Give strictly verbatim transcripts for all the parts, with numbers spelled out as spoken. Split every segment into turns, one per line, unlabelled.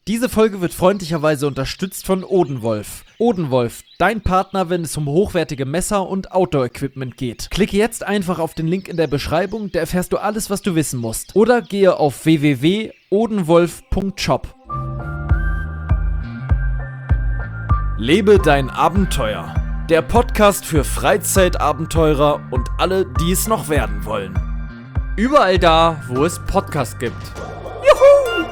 Diese Folge wird freundlicherweise unterstützt von Odenwolf. Odenwolf, dein Partner, wenn es um hochwertige Messer und Outdoor-Equipment geht. Klicke jetzt einfach auf den Link in der Beschreibung, da erfährst du alles, was du wissen musst. Oder gehe auf w w w punkt odenwolf punkt shop. Lebe dein Abenteuer. Der Podcast für Freizeitabenteurer und alle, die es noch werden wollen. Überall da, wo es Podcasts gibt. Juhu!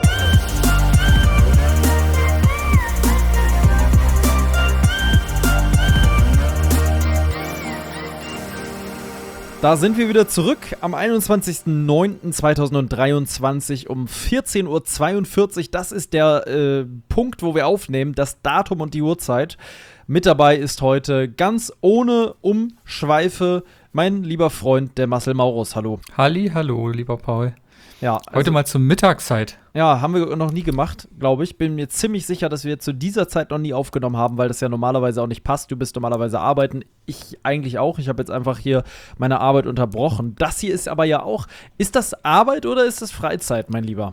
Da sind wir wieder zurück am einundzwanzigsten neunten zweitausenddreiundzwanzig um vierzehn Uhr zweiundvierzig. Das ist der äh, Punkt, wo wir aufnehmen, das Datum und die Uhrzeit. Mit dabei ist heute ganz ohne Umschweife mein lieber Freund, der Marcel Maurus. Hallo.
Halli, hallo, lieber Paul.
Ja, also,
heute mal zur Mittagszeit.
Ja, haben wir noch nie gemacht, glaube ich. Bin mir ziemlich sicher, dass wir zu dieser Zeit noch nie aufgenommen haben, weil das ja normalerweise auch nicht passt. Du bist normalerweise arbeiten, ich eigentlich auch. Ich habe jetzt einfach hier meine Arbeit unterbrochen. Das hier ist aber ja auch, ist das Arbeit oder ist das Freizeit, mein Lieber?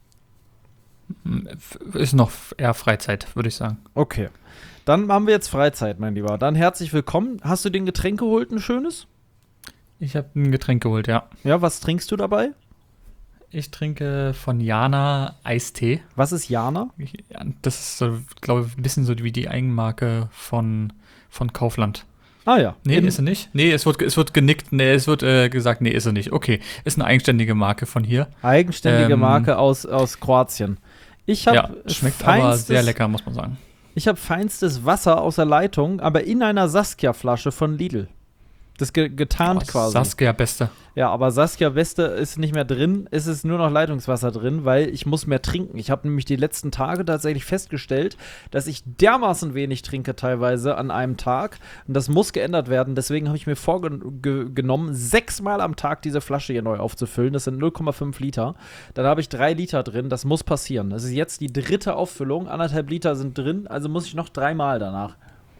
Ist noch eher Freizeit, würde ich sagen.
Okay, dann haben wir jetzt Freizeit, mein Lieber. Dann herzlich willkommen. Hast du den Getränk geholt, ein schönes? Ich habe ein Getränk geholt, ja. Ja, was trinkst du dabei?
Ich trinke von Jana Eistee.
Was ist Jana?
Das ist, so, glaube ich, ein bisschen so wie die Eigenmarke von, von Kaufland.
Ah ja.
Nee,
In-
ist er nicht? Nee, es wird, es wird genickt. Nee, es wird äh, gesagt, nee, ist er nicht. Okay, ist eine eigenständige Marke von hier.
Eigenständige
Ähm,
Marke aus, aus Kroatien. Ich habe
Ja, schmeckt aber sehr lecker, muss man sagen.
Ich habe feinstes Wasser aus der Leitung, aber in einer Saskia-Flasche von Lidl. Das ge- getarnt
Oh,
quasi.
Saskia Beste.
Ja, aber Saskia Beste ist nicht mehr drin, es ist nur noch Leitungswasser drin, weil ich muss mehr trinken. Ich habe nämlich die letzten Tage tatsächlich festgestellt, dass ich dermaßen wenig trinke teilweise an einem Tag und das muss geändert werden. Deswegen habe ich mir vorgenommen, sechsmal am Tag diese Flasche hier neu aufzufüllen. Das sind null Komma fünf Liter. Dann habe ich drei Liter drin, das muss passieren. Das ist jetzt die dritte Auffüllung, anderthalb Liter sind drin, also muss ich noch dreimal danach.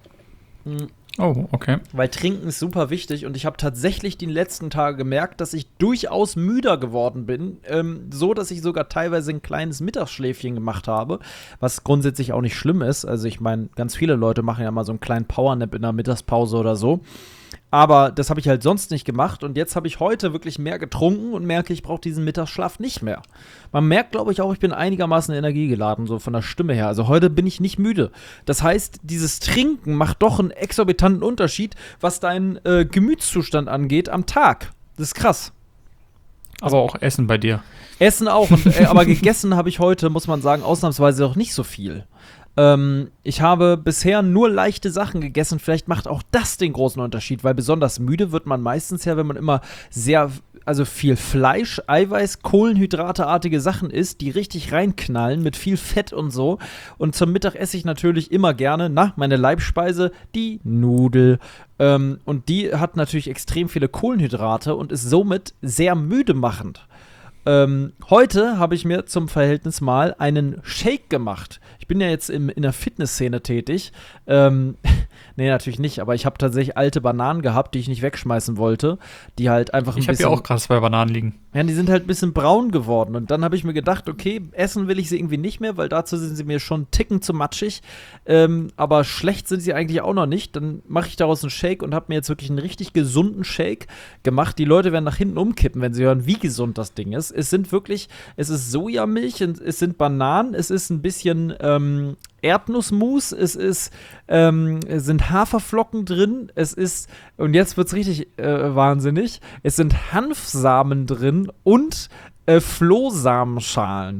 Mhm.
Oh, okay.
Weil Trinken ist super wichtig und ich habe tatsächlich die letzten Tage gemerkt, dass ich durchaus müder geworden bin, ähm, so dass ich sogar teilweise ein kleines Mittagsschläfchen gemacht habe, was grundsätzlich auch nicht schlimm ist. Also ich meine, ganz viele Leute machen ja mal so einen kleinen Powernap in der Mittagspause oder so. Aber das habe ich halt sonst nicht gemacht und jetzt habe ich heute wirklich mehr getrunken und merke, ich brauche diesen Mittagsschlaf nicht mehr. Man merkt, glaube ich, auch, ich bin einigermaßen energiegeladen, so von der Stimme her. Also heute bin ich nicht müde. Das heißt, dieses Trinken macht doch einen exorbitanten Unterschied, was deinen äh, Gemütszustand angeht am Tag. Das ist krass.
Aber auch Essen bei dir.
Essen auch, und, äh, aber gegessen habe ich heute, muss man sagen, ausnahmsweise auch nicht so viel. Ähm, ich habe bisher nur leichte Sachen gegessen. Vielleicht macht auch das den großen Unterschied, weil besonders müde wird man meistens ja, wenn man immer sehr, also viel Fleisch, Eiweiß, Kohlenhydrateartige Sachen isst, die richtig reinknallen mit viel Fett und so. Und zum Mittag esse ich natürlich immer gerne, na, meine Leibspeise, die Nudel. Ähm, und die hat natürlich extrem viele Kohlenhydrate und ist somit sehr müde machend. Ähm, heute habe ich mir zum Verhältnis mal einen Shake gemacht. Ich bin ja jetzt im, in der Fitnessszene tätig. Ähm, nee, natürlich nicht, aber ich habe tatsächlich alte Bananen gehabt, die ich nicht wegschmeißen wollte. Die halt einfach ein
Ich habe
bisschen.
ja auch gerade zwei Bananen liegen.
Ja, die sind halt ein bisschen braun geworden. Und dann habe ich mir gedacht, okay, essen will ich sie irgendwie nicht mehr, weil dazu sind sie mir schon einen Ticken zu matschig. Ähm, aber schlecht sind sie eigentlich auch noch nicht. Dann mache ich daraus einen Shake und habe mir jetzt wirklich einen richtig gesunden Shake gemacht. Die Leute werden nach hinten umkippen, wenn sie hören, wie gesund das Ding ist. Es sind wirklich, es ist Sojamilch, es sind Bananen, es ist ein bisschen ähm, Erdnussmus, es ist, ähm, es sind Haferflocken drin, es ist, und jetzt wird's richtig äh, wahnsinnig, es sind Hanfsamen drin und äh, Flohsamenschalen.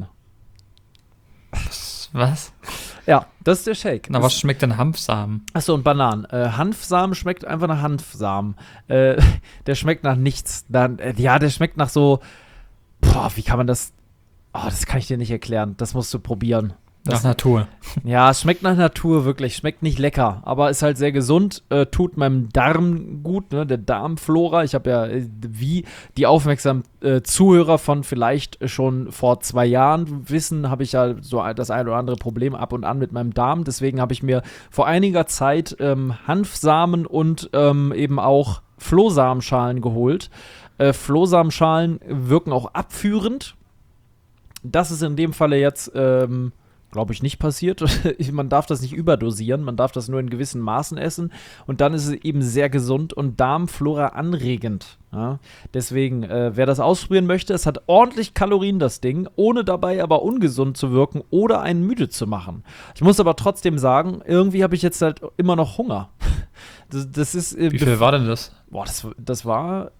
Was?
Ja, das ist der Shake.
Na,
das
was schmeckt denn Hanfsamen?
Achso, und Bananen. Äh, Hanfsamen schmeckt einfach nach Hanfsamen. Äh, der schmeckt nach nichts. Dann, äh, ja, der schmeckt nach so. Boah, wie kann man das. Oh, das kann ich dir nicht erklären. Das musst du probieren. Das,
Nach Natur.
Ja, es schmeckt nach Natur, wirklich. Schmeckt nicht lecker, aber ist halt sehr gesund. Äh, tut meinem Darm gut, ne? Der Darmflora. Ich habe ja, äh, wie die aufmerksamen äh, Zuhörer von vielleicht schon vor zwei Jahren wissen, habe ich ja so das ein oder andere Problem ab und an mit meinem Darm. Deswegen habe ich mir vor einiger Zeit ähm, Hanfsamen und ähm, eben auch Flohsamenschalen geholt. Äh, Flohsamenschalen wirken auch abführend. Das ist in dem Falle jetzt ähm, glaube ich, nicht passiert. Man darf das nicht überdosieren, man darf das nur in gewissen Maßen essen und dann ist es eben sehr gesund und Darmflora anregend. Ja? Deswegen, äh, wer das ausprobieren möchte, es hat ordentlich Kalorien, das Ding, ohne dabei aber ungesund zu wirken oder einen müde zu machen. Ich muss aber trotzdem sagen, irgendwie habe ich jetzt halt immer noch Hunger. Das, das ist, äh,
Wie viel war denn das?
Boah, das, das war,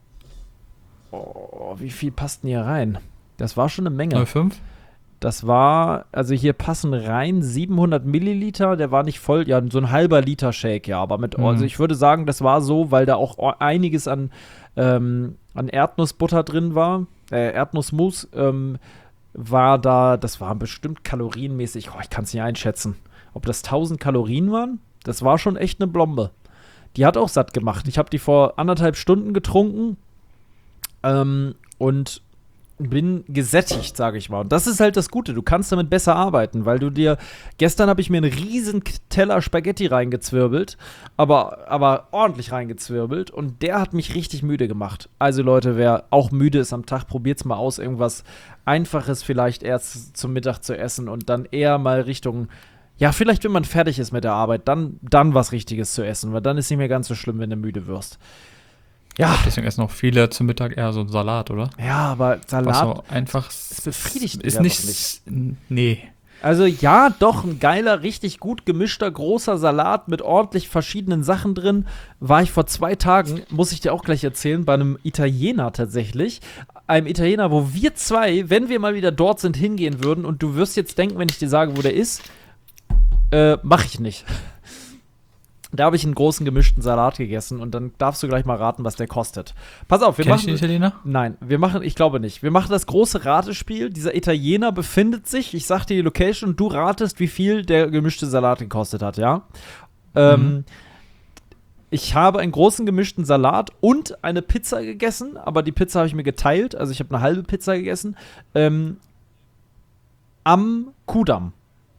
oh, wie viel passt denn hier rein? Das war schon eine Menge.
null Komma fünf?
Das war, also hier passen rein siebenhundert Milliliter, der war nicht voll, ja, so ein halber Liter Shake, ja, aber mit, mhm. also ich würde sagen, das war so, weil da auch einiges an, ähm, an Erdnussbutter drin war, äh, Erdnussmus, ähm, war da, das war bestimmt kalorienmäßig, oh, ich kann es nicht einschätzen, ob das tausend Kalorien waren, das war schon echt eine Blombe. Die hat auch satt gemacht, ich habe die vor anderthalb Stunden getrunken, ähm, und bin gesättigt, sage ich mal. Und das ist halt das Gute, du kannst damit besser arbeiten, weil du dir, gestern habe ich mir einen riesen Teller Spaghetti reingezwirbelt, aber, aber ordentlich reingezwirbelt und der hat mich richtig müde gemacht. Also Leute, wer auch müde ist am Tag, probiert's mal aus, irgendwas Einfaches vielleicht erst zum Mittag zu essen und dann eher mal Richtung, ja, vielleicht wenn man fertig ist mit der Arbeit, dann, dann was Richtiges zu essen, weil dann ist nicht mehr ganz so schlimm, wenn du müde wirst. Ja.
Deswegen essen auch viele zum Mittag eher so einen Salat, oder?
Ja, aber Salat
Was so einfach
es befriedigt
ist nicht, nicht. Nee.
Also ja, doch, ein geiler, richtig gut gemischter, großer Salat mit ordentlich verschiedenen Sachen drin. War ich vor zwei Tagen, muss ich dir auch gleich erzählen, bei einem Italiener tatsächlich. Einem Italiener, wo wir zwei, wenn wir mal wieder dort sind, hingehen würden. Und du wirst jetzt denken, wenn ich dir sage, wo der ist, äh, mach ich nicht. Da habe ich einen großen gemischten Salat gegessen und dann darfst du gleich mal raten, was der kostet. Pass auf, wir
Kenn
machen.
Ich den Italiener?
Nein, wir machen, ich glaube nicht. Wir machen das große Ratespiel. Dieser Italiener befindet sich, ich sag dir die Location und du ratest, wie viel der gemischte Salat gekostet hat, ja? Ähm,
Mhm.
Ich habe einen großen gemischten Salat und eine Pizza gegessen, aber die Pizza habe ich mir geteilt, also ich habe eine halbe Pizza gegessen, ähm, am Kudamm.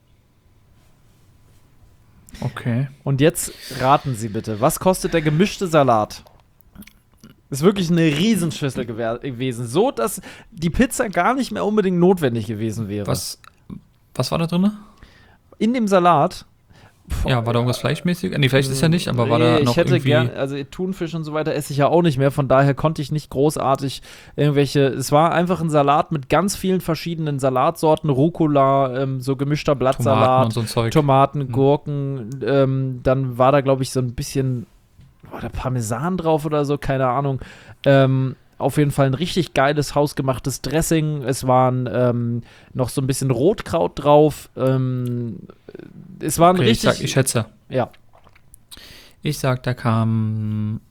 Okay.
Und jetzt raten Sie bitte, was kostet der gemischte Salat? Ist wirklich eine Riesenschüssel gew- gewesen, so dass die Pizza gar nicht mehr unbedingt notwendig gewesen wäre.
Was, was war da drin?
In dem Salat. Boah,
Ja, war da irgendwas fleischmäßig? Nee, vielleicht ist ja nicht, aber war
nee,
da noch
ich hätte
irgendwie
gern, also Thunfisch und so weiter esse ich ja auch nicht mehr, von daher konnte ich nicht großartig irgendwelche, es war einfach ein Salat mit ganz vielen verschiedenen Salatsorten, Rucola, ähm, so gemischter
Tomaten
Blattsalat,
und so ein Zeug.
Tomaten,
Mhm.
Gurken, ähm, dann war da, glaube ich, so ein bisschen, war da Parmesan drauf oder so, keine Ahnung. Ähm, auf jeden Fall ein richtig geiles, hausgemachtes Dressing. Es waren ähm, noch so ein bisschen Rotkraut drauf. Ähm, es war ein
Okay, ich,
richtig.
sag, ich schätze.
Ja.
Ich sag, da kam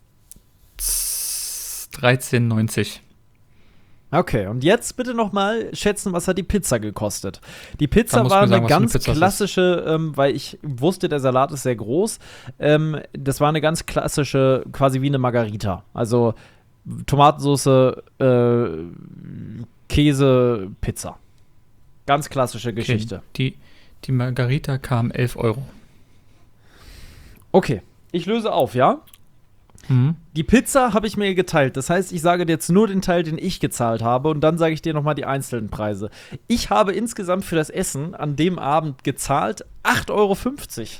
dreizehn neunzig.
Okay, und jetzt bitte noch mal schätzen, was hat die Pizza gekostet? Die
Dann
Pizza
musst
war
du mir sagen,
eine
was für eine
ganz
Pizza es ist.
klassische, ähm, weil ich wusste, der Salat ist sehr groß. Ähm, das war eine ganz klassische, quasi wie eine Margarita. Also Tomatensauce, äh, Käse, Pizza. Ganz klassische Geschichte.
Okay, die, die Margarita kam elf Euro.
Okay, ich löse auf, ja?
Mhm.
Die Pizza habe ich mir geteilt. Das heißt, ich sage dir jetzt nur den Teil, den ich gezahlt habe und dann sage ich dir noch mal die einzelnen Preise. Ich habe insgesamt für das Essen an dem Abend gezahlt acht Euro fünfzig.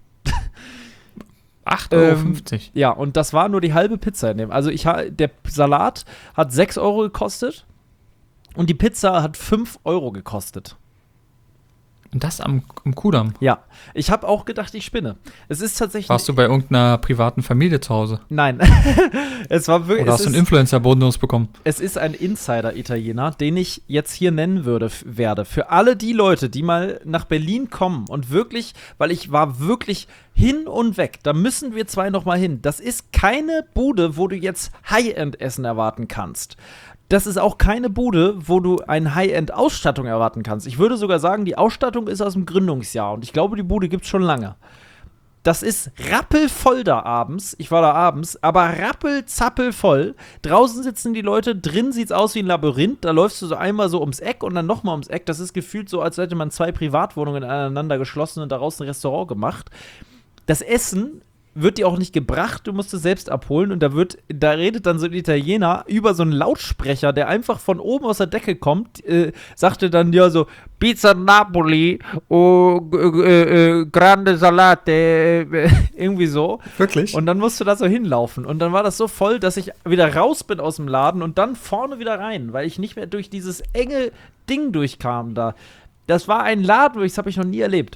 acht Euro fünfzig.
Ähm, ja, und das war nur die halbe Pizza in dem. Also ich ha- der Salat hat sechs Euro gekostet und die Pizza hat fünf Euro gekostet.
Und das am, am Kudamm.
Ja, ich habe auch gedacht, ich spinne. Es ist tatsächlich.
Warst du bei irgendeiner privaten Familie zu Hause?
Nein. Es war wirklich.
Oder hast
es
du einen
ist-
Influencer-Bonus bekommen?
Es ist ein Insider-Italiener, den ich jetzt hier nennen würde, f- werde. Für alle die Leute, die mal nach Berlin kommen und wirklich, weil ich war wirklich hin und weg, da müssen wir zwei noch mal hin. Das ist keine Bude, wo du jetzt High-End-Essen erwarten kannst. Das ist auch keine Bude, wo du eine High-End-Ausstattung erwarten kannst. Ich würde sogar sagen, die Ausstattung ist aus dem Gründungsjahr und ich glaube, die Bude gibt's schon lange. Das ist rappelvoll da abends. Ich war da abends, aber rappelzappelvoll. Draußen sitzen die Leute, drin sieht's aus wie ein Labyrinth. Da läufst du so einmal so ums Eck und dann nochmal ums Eck. Das ist gefühlt so, als hätte man zwei Privatwohnungen aneinander geschlossen und daraus ein Restaurant gemacht. Das Essen wird die auch nicht gebracht, du musst es selbst abholen und da wird, da redet dann so ein Italiener über so einen Lautsprecher, der einfach von oben aus der Decke kommt, äh, sagte dann ja so, Pizza Napoli, oh, äh, äh, grande Salate, äh, irgendwie so.
Wirklich?
Und dann musst du da so hinlaufen und dann war das so voll, dass ich wieder raus bin aus dem Laden und dann vorne wieder rein, weil ich nicht mehr durch dieses enge Ding durchkam da. Das war ein Laden, das habe ich noch nie erlebt.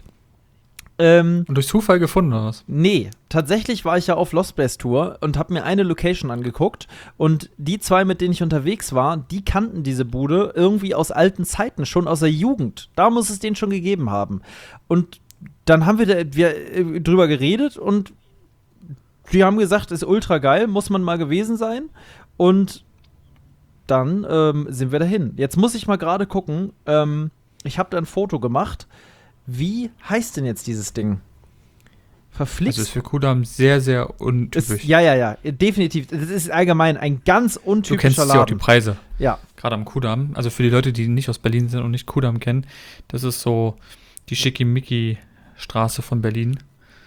Ähm,
Und durch Zufall gefunden, oder was?
Nee, tatsächlich war ich ja auf Lost Place Tour und habe mir eine Location angeguckt und die zwei, mit denen ich unterwegs war, die kannten diese Bude irgendwie aus alten Zeiten, schon aus der Jugend. Da muss es den schon gegeben haben. Und dann haben wir, da, wir äh, drüber geredet und die haben gesagt, ist ultra geil, muss man mal gewesen sein. Und dann ähm, sind wir dahin. Jetzt muss ich mal gerade gucken, ähm, ich habe da ein Foto gemacht. Wie heißt denn jetzt dieses Ding? Verflixt.
Das ist für Kudamm sehr, sehr untypisch.
Ist, ja, ja, ja, definitiv. Das ist allgemein ein ganz
Du
untypischer
kennst ja
Laden.
auch die Preise.
Ja.
Gerade am Kudamm. Also für die Leute, die nicht aus Berlin sind und nicht Kudamm kennen, das ist so die Schickimicki-Straße von Berlin,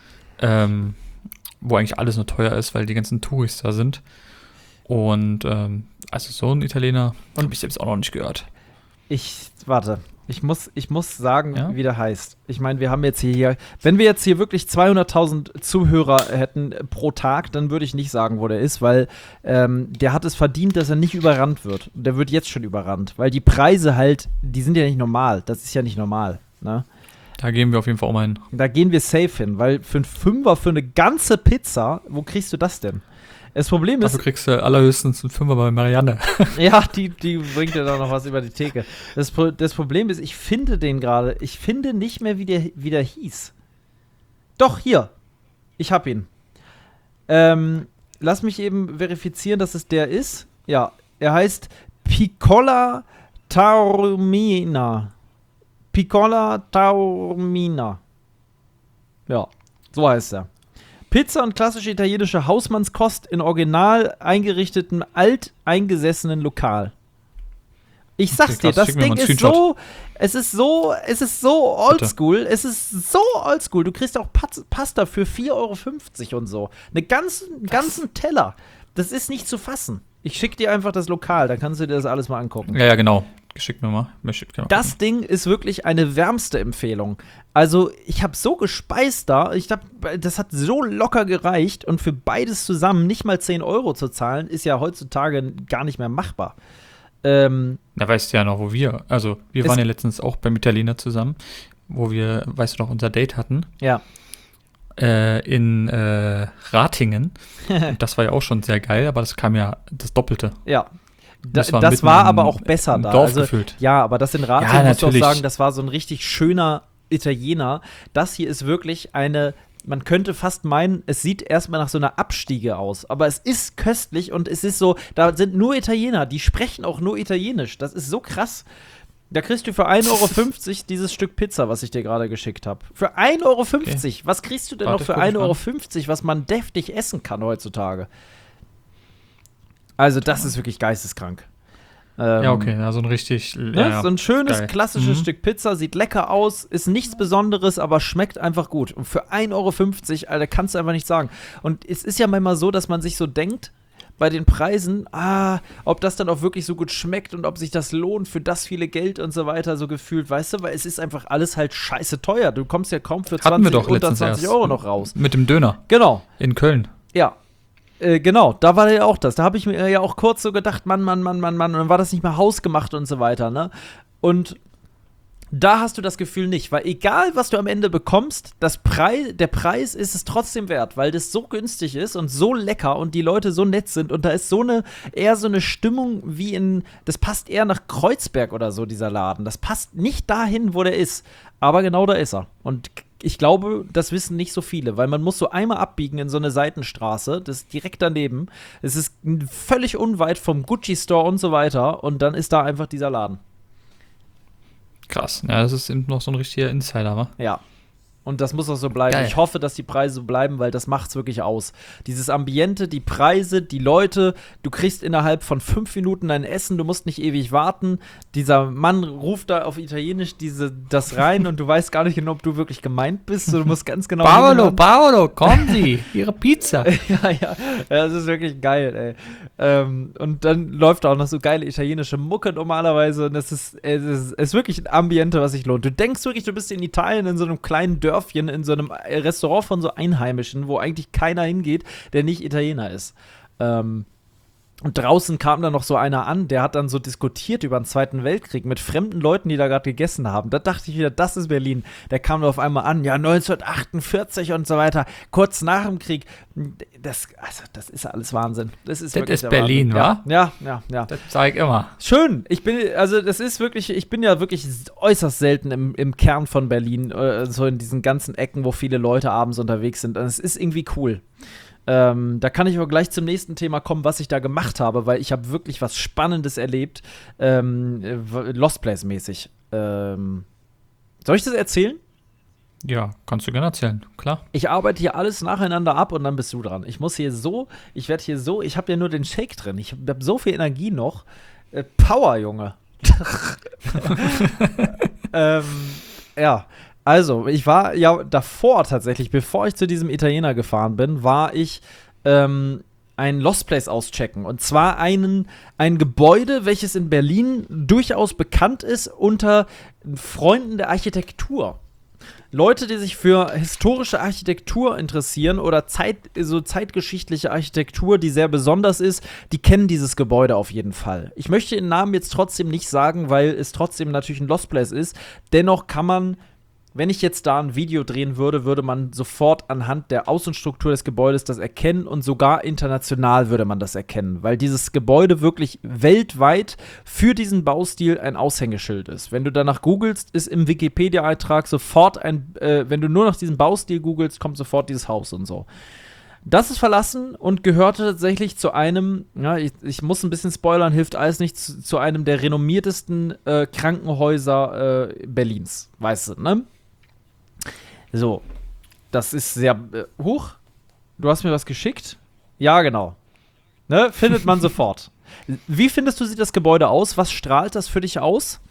ähm, wo eigentlich alles nur teuer ist, weil die ganzen Touristen da sind. Und ähm, also so ein Italiener habe ich selbst auch noch nicht gehört.
Ich, warte, ich muss, ich muss sagen,
Ja?
wie der heißt. Ich meine, wir haben jetzt hier, wenn wir jetzt hier wirklich zweihunderttausend Zuhörer hätten pro Tag, dann würde ich nicht sagen, wo der ist, weil ähm, der hat es verdient, dass er nicht überrannt wird. Der wird jetzt schon überrannt, weil die Preise halt, die sind ja nicht normal. Das ist ja nicht normal, ne?
Da gehen wir auf jeden Fall auch mal hin.
Da gehen wir safe hin, weil für einen Fünfer für eine ganze Pizza, wo kriegst du das denn? Das Problem ist,
Dafür kriegst du allerhöchstens einen Fünfer bei Marianne.
ja, die, die bringt ja da noch was über die Theke. Das, Pro- das Problem ist, ich finde den gerade, ich finde nicht mehr, wie der, wie der hieß. Doch, hier. Ich hab ihn. Ähm, lass mich eben verifizieren, dass es der ist. Ja, er heißt Piccola Taormina. Piccola Taormina. Ja, so heißt er. Pizza und klassische italienische Hausmannskost in original eingerichteten, alteingesessenen Lokal. Ich sag's
Okay,
dir,
krass,
das
schick mir
Ding
mal einen
ist
Screenshot.
so, es ist so, es ist so oldschool, es ist so oldschool. Du kriegst auch Paz- Pasta für vier Euro fünfzig und so. Einen ganzen, ganzen Teller. Das ist nicht zu fassen. Ich schick dir einfach das Lokal, dann kannst du dir das alles mal angucken.
Ja, ja, genau. Geschickt mir mal. Mir schickt, genau.
Das Ding ist wirklich eine wärmste Empfehlung. Also, ich habe so gespeist da, ich hab, das hat so locker gereicht und für beides zusammen nicht mal zehn Euro zu zahlen, ist ja heutzutage gar nicht mehr machbar. Ähm,
Da weißt du ja noch, wo wir, also wir
Es-
waren ja letztens auch beim Italiener zusammen, wo wir, weißt du noch, unser Date hatten,
ja.
äh, in äh, Ratingen. Und das war ja auch schon sehr geil, aber das kam ja das Doppelte.
Ja. Da,
Das war
das
mitten
war
im-
aber auch besser
im
da.
Dorf
also,
gefühlt.
ja, aber das in Ratingen,
Ja,
muss ich auch
natürlich.
sagen, das war so ein richtig schöner Italiener. Das hier ist wirklich eine, man könnte fast meinen, es sieht erstmal nach so einer Abstiege aus. Aber es ist köstlich und es ist so, da sind nur Italiener, die sprechen auch nur Italienisch. Das ist so krass. Da kriegst du für ein Euro fünfzig dieses Stück Pizza, was ich dir gerade geschickt habe. Für ein Euro fünfzig. Was kriegst du denn
Warte,
noch für
guck ich
ein
mal.
Euro fünfzig, was man deftig essen kann heutzutage? Also, das ist wirklich geisteskrank. Ähm,
Ja, okay, ja, so ein richtig,
Ne?
ja, ja,
so ein schönes,
geil.
klassisches
Mhm.
Stück Pizza, sieht lecker aus, ist nichts Besonderes, aber schmeckt einfach gut. Und für ein Euro fünfzig, Alter, kannst du einfach nicht sagen. Und es ist ja manchmal so, dass man sich so denkt, bei den Preisen, ah, ob das dann auch wirklich so gut schmeckt und ob sich das lohnt für das viele Geld und so weiter, so gefühlt, weißt du, weil es ist einfach alles halt scheiße teuer. Du kommst ja kaum für
Hatten wir
zwanzig,
doch
unter
letztens
zwanzig
erst.
Euro noch raus.
Mit dem Döner
Genau,
in Köln.
ja. Äh, genau, da war ja auch das. Da habe ich mir ja auch kurz so gedacht, Mann, Mann, Mann, Mann, Mann. Und dann war das nicht mehr hausgemacht und so weiter, ne? Und da hast du das Gefühl nicht, weil egal, was du am Ende bekommst, das Preis, der Preis ist es trotzdem wert, weil das so günstig ist und so lecker und die Leute so nett sind und da ist so eine, eher so eine Stimmung wie in, das passt eher nach Kreuzberg oder so, dieser Laden. Das passt nicht dahin, wo der ist, aber genau da ist er. Und ich glaube, das wissen nicht so viele, weil man muss so einmal abbiegen in so eine Seitenstraße, das ist direkt daneben. Es ist völlig unweit vom Gucci Store und so weiter und dann ist da einfach dieser Laden.
Krass. Ja, das ist eben noch so ein richtiger Insider, wa?
Ja. Und das muss auch so bleiben.
Geil.
Ich hoffe, dass die Preise so bleiben, weil das macht's wirklich aus. Dieses Ambiente, die Preise, die Leute, du kriegst innerhalb von fünf Minuten dein Essen, du musst nicht ewig warten. Dieser Mann ruft da auf Italienisch diese, das rein und du weißt gar nicht genau, ob du wirklich gemeint bist. Du musst ganz genau
Paolo,
hinhören.
Paolo, kommen Sie, Ihre Pizza.
ja, ja, ja, das ist wirklich geil, ey. Ähm, und dann läuft da auch noch so geile italienische Mucke normalerweise. Und das ist, es ist, es ist wirklich ein Ambiente, was sich lohnt. Du denkst wirklich, du bist in Italien in so einem kleinen Dörfchen, in so einem Restaurant von so Einheimischen, wo eigentlich keiner hingeht, der nicht Italiener ist. Ähm, Und draußen kam dann noch so einer an, der hat dann so diskutiert über den Zweiten Weltkrieg mit fremden Leuten, die da gerade gegessen haben. Da dachte ich wieder, das ist Berlin. Der kam auf einmal an, ja, neunzehnhundertachtundvierzig und so weiter, kurz nach dem Krieg. Das, also, das ist alles Wahnsinn. Das ist,
Das
wirklich
ist
der
Berlin,
Wahnsinn.
wa?
Ja, ja, ja.
Das sag ich immer.
Schön. Ich bin, also das ist wirklich, ich bin ja wirklich äußerst selten im, im Kern von Berlin, äh, so in diesen ganzen Ecken, wo viele Leute abends unterwegs sind. Und es ist irgendwie cool. Ähm, da kann ich aber gleich zum nächsten Thema kommen, was ich da gemacht habe, weil ich habe wirklich was Spannendes erlebt, ähm, Lost Place-mäßig. Ähm, soll ich das erzählen?
Ja, kannst du gerne erzählen, klar.
Ich arbeite hier alles nacheinander ab und dann bist du dran. Ich muss hier so, ich werde hier so, ich habe ja nur den Shake drin. Ich habe so viel Energie noch. Äh, Power, Junge. ähm, ja. Also, ich war ja davor tatsächlich, bevor ich zu diesem Italiener gefahren bin, war ich ähm, ein Lost Place auschecken. Und zwar einen, ein Gebäude, welches in Berlin durchaus bekannt ist unter Freunden der Architektur. Leute, die sich für historische Architektur interessieren oder Zeit, so zeitgeschichtliche Architektur, die sehr besonders ist, die kennen dieses Gebäude auf jeden Fall. Ich möchte den Namen jetzt trotzdem nicht sagen, weil es trotzdem natürlich ein Lost Place ist. Dennoch kann man, wenn ich jetzt da ein Video drehen würde, würde man sofort anhand der Außenstruktur des Gebäudes das erkennen und sogar international würde man das erkennen, weil dieses Gebäude wirklich weltweit für diesen Baustil ein Aushängeschild ist. Wenn du danach googelst, ist im Wikipedia-Eintrag sofort ein, äh, wenn du nur nach diesem Baustil googelst, kommt sofort dieses Haus und so. Das ist verlassen und gehörte tatsächlich zu einem, ja, ich, ich muss ein bisschen spoilern, hilft alles nicht, zu, zu einem der renommiertesten äh, Krankenhäuser äh, Berlins, weißt du, ne? So, das ist sehr, äh, hoch, du hast mir was geschickt? Ja, genau. Ne, findet man sofort. Wie findest du, sieht das Gebäude aus? Was strahlt das für dich aus?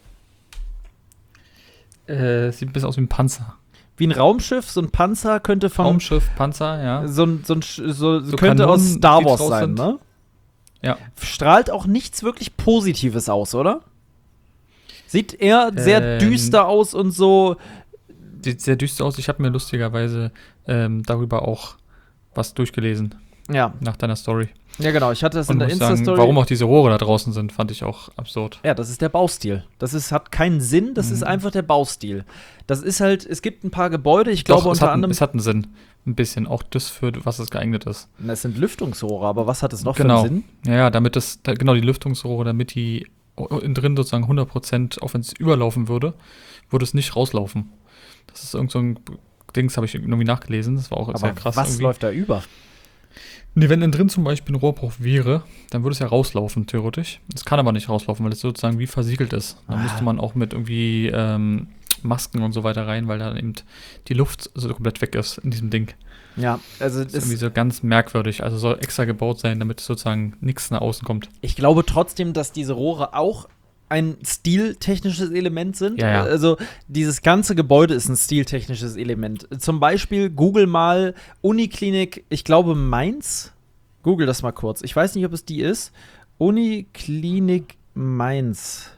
Äh, sieht ein bisschen aus wie ein Panzer.
Wie ein Raumschiff, so ein Panzer könnte von
Raumschiff, Panzer, ja.
So ein, so ein so,
So
könnte
Kanonen,
aus Star
die
Wars
drauf
sein,
sind.
ne?
Ja.
Strahlt auch nichts wirklich Positives aus, oder? Sieht eher sehr
Ähm,
düster aus und so.
Sieht sehr düster aus. Ich habe mir lustigerweise ähm, darüber auch was durchgelesen
Ja,
nach deiner Story.
ja genau. Ich hatte das
Und
in der
muss sagen,
Insta-Story.
warum auch diese Rohre da draußen sind, fand ich auch absurd.
Ja, das ist der Baustil. Das ist, hat keinen Sinn, das
Mhm.
ist einfach der Baustil. Das ist halt, es gibt ein paar Gebäude, ich glaube
Doch, es
unter
hat,
anderem.
es hat einen Sinn. Ein bisschen. Auch das, für was es geeignet ist.
Es sind Lüftungsrohre, aber was hat es noch
Genau.
für einen Sinn?
Ja, ja, damit das, da, genau die Lüftungsrohre, damit die innen drin sozusagen hundert Prozent, auch wenn es überlaufen würde, würde es nicht rauslaufen. Das ist irgend so ein Dings, habe ich irgendwie nachgelesen. Das war auch
Aber
sehr krass.
was
irgendwie.
läuft da über?
Nee, wenn innen drin zum Beispiel ein Rohrbruch wäre, dann würde es ja rauslaufen, theoretisch. Es kann aber nicht rauslaufen, weil es sozusagen wie versiegelt ist. Da
Ah.
müsste man auch mit irgendwie ähm, Masken und so weiter rein, weil da eben die Luft so komplett weg ist in diesem Ding.
Ja, also
Das ist
das,
irgendwie so ganz merkwürdig. Also soll extra gebaut sein, damit sozusagen nichts nach außen kommt.
ich glaube trotzdem, dass diese Rohre auch ein stiltechnisches Element sind.
Ja, ja.
Also dieses ganze Gebäude ist ein stiltechnisches Element. Zum Beispiel Google mal Uniklinik, ich glaube Mainz. Google das mal kurz. Ich weiß nicht, ob es die ist. Uniklinik Mainz.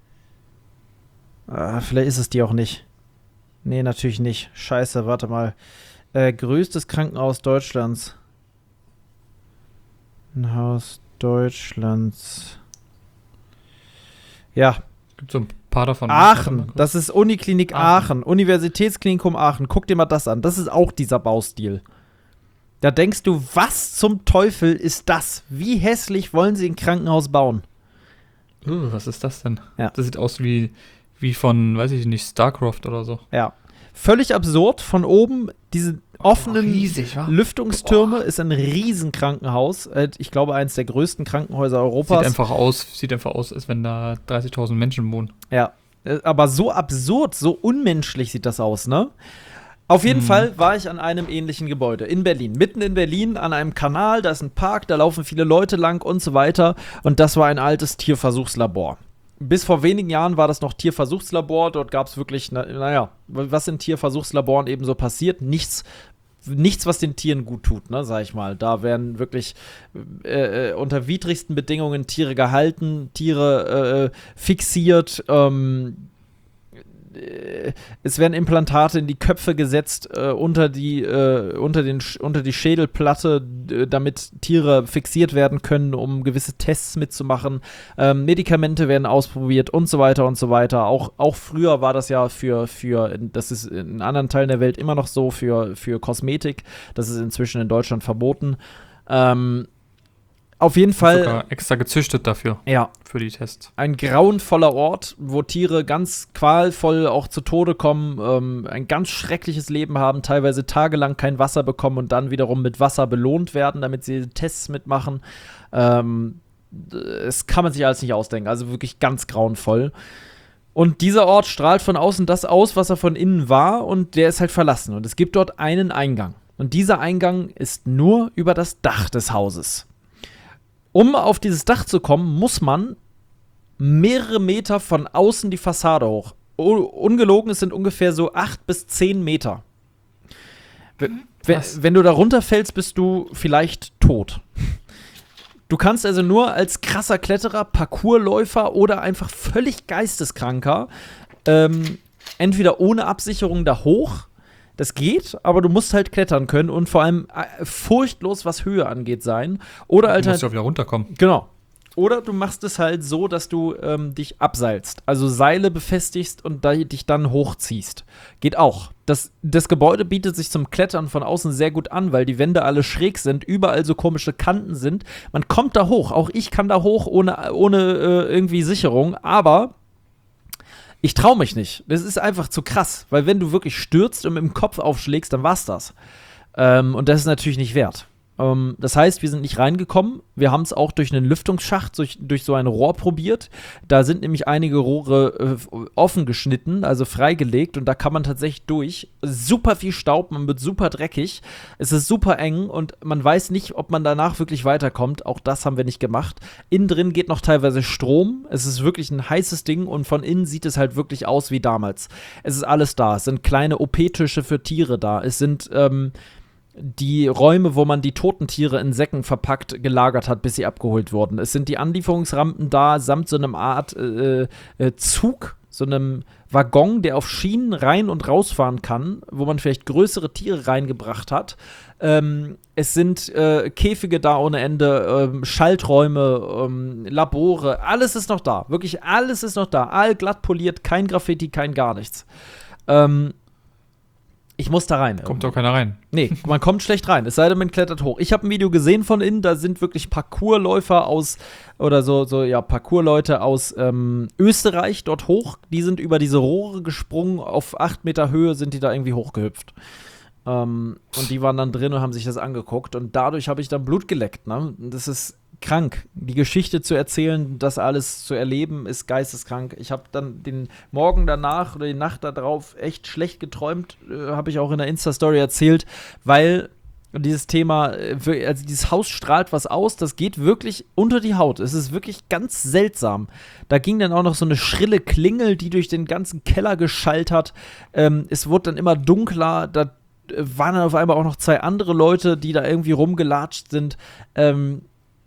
Ah, vielleicht ist es die auch nicht. Nee, natürlich nicht. Scheiße, warte mal. Äh, größtes Krankenhaus Deutschlands. Ein Haus Deutschlands. Ja,
Gibt so ein paar davon.
Aachen. Das ist Uniklinik Aachen.
Aachen.
Universitätsklinikum Aachen. Guck dir mal das an. Das ist auch dieser Baustil. Da denkst du, was zum Teufel ist das? Wie hässlich wollen sie ein Krankenhaus bauen?
Uh, was ist das denn?
Ja.
Das sieht aus wie, wie von, weiß ich nicht, StarCraft oder so.
Ja. Völlig absurd. Von oben diese offenen
riesig, wa?
Lüftungstürme ist ein Riesenkrankenhaus. Äh, Ich glaube, eines der größten Krankenhäuser Europas.
Sieht einfach aus, sieht einfach aus, als wenn da dreißigtausend Menschen wohnen.
Ja, äh, aber so absurd, so unmenschlich sieht das aus, ne? Auf jeden
Mhm.
Fall war ich an einem ähnlichen Gebäude in Berlin. Mitten in Berlin, an einem Kanal, da ist ein Park, da laufen viele Leute lang und so weiter. Und das war ein altes Tierversuchslabor. Bis vor wenigen Jahren war das noch Tierversuchslabor. Dort gab es wirklich, na, naja, was in Tierversuchslaboren eben so passiert? Nichts, nichts, was den Tieren gut tut, ne, sag ich mal. Da werden wirklich äh, äh, unter widrigsten Bedingungen Tiere gehalten, Tiere äh, fixiert, ähm, es werden Implantate in die Köpfe gesetzt, äh, unter, die, äh, unter, den, unter die Schädelplatte, äh, damit Tiere fixiert werden können, um gewisse Tests mitzumachen. Ähm, Medikamente werden ausprobiert und so weiter und so weiter. Auch, auch früher war das ja für, für, das ist in anderen Teilen der Welt immer noch so, für, für Kosmetik. Das ist inzwischen in Deutschland verboten. Ähm, Auf jeden Fall.
Sogar extra gezüchtet dafür.
Ja.
Für die Tests.
Ein grauenvoller Ort, wo Tiere ganz qualvoll auch zu Tode kommen, ähm, ein ganz schreckliches Leben haben, teilweise tagelang kein Wasser bekommen und dann wiederum mit Wasser belohnt werden, damit sie Tests mitmachen. Ähm, das kann man sich alles nicht ausdenken. Also wirklich ganz grauenvoll. Und dieser Ort strahlt von außen das aus, was er von innen war, und der ist halt verlassen. Und es gibt dort einen Eingang. Und dieser Eingang ist nur über das Dach des Hauses. Um auf dieses Dach zu kommen, muss man mehrere Meter von außen die Fassade hoch. U- ungelogen, es sind ungefähr so acht bis zehn Meter. W- wenn, wenn du da runterfällst, bist du vielleicht tot. Du kannst also nur als krasser Kletterer, Parkourläufer oder einfach völlig Geisteskranker ähm, entweder ohne Absicherung da hoch. Das geht, aber du musst halt klettern können und vor allem äh, furchtlos, was Höhe angeht, sein. Oder
Du
halt
musst ja wieder runterkommen.
Genau. Oder du machst es halt so, dass du ähm, dich abseilst. Also Seile befestigst und da, dich dann hochziehst. Geht auch. Das, das Gebäude bietet sich zum Klettern von außen sehr gut an, weil die Wände alle schräg sind, überall so komische Kanten sind. Man kommt da hoch. Auch ich kann da hoch ohne, ohne äh, irgendwie Sicherung. Aber ich traue mich nicht. Das ist einfach zu krass. Weil wenn du wirklich stürzt und mit dem Kopf aufschlägst, dann war's das. Ähm, und das ist natürlich nicht wert. Ähm, das heißt, wir sind nicht reingekommen. Wir haben es auch durch einen Lüftungsschacht, durch, durch so ein Rohr probiert. Da sind nämlich einige Rohre äh, offen geschnitten, also freigelegt. Und da kann man tatsächlich durch. Super viel Staub, man wird super dreckig. Es ist super eng und man weiß nicht, ob man danach wirklich weiterkommt. Auch das haben wir nicht gemacht. Innen drin geht noch teilweise Strom. Es ist wirklich ein heißes Ding und von innen sieht es halt wirklich aus wie damals. Es ist alles da. Es sind kleine O P-Tische für Tiere da. Es sind ähm, die Räume, wo man die toten Tiere in Säcken verpackt gelagert hat, bis sie abgeholt wurden. Es sind die Anlieferungsrampen da, samt so einem Art äh, äh, Zug, so einem Waggon, der auf Schienen rein und rausfahren kann, wo man vielleicht größere Tiere reingebracht hat. Ähm, es sind äh, Käfige da ohne Ende, ähm, Schalträume, ähm, Labore, alles ist noch da. Wirklich alles ist noch da. All glatt poliert, kein Graffiti, kein gar nichts. Ähm, Ich muss da rein.
Kommt doch keiner rein.
Nee, man kommt schlecht rein, es sei denn, man klettert hoch. Ich habe ein Video gesehen von innen, da sind wirklich Parkourläufer aus, oder so, so ja, Parkourleute aus ähm, Österreich dort hoch. Die sind über diese Rohre gesprungen, auf acht Meter Höhe sind die da irgendwie hochgehüpft. Ähm, und die waren dann drin und haben sich das angeguckt. Und dadurch habe ich dann Blut geleckt, ne? Das ist krank. Die Geschichte zu erzählen, das alles zu erleben, ist geisteskrank. Ich habe dann den Morgen danach oder die Nacht darauf echt schlecht geträumt, äh, habe ich auch in der Insta-Story erzählt, weil dieses Thema, äh, also dieses Haus strahlt was aus, das geht wirklich unter die Haut. Es ist wirklich ganz seltsam. Da ging dann auch noch so eine schrille Klingel, die durch den ganzen Keller geschallt hat. Ähm, es wurde dann immer dunkler, da äh, waren dann auf einmal auch noch zwei andere Leute, die da irgendwie rumgelatscht sind. Ähm,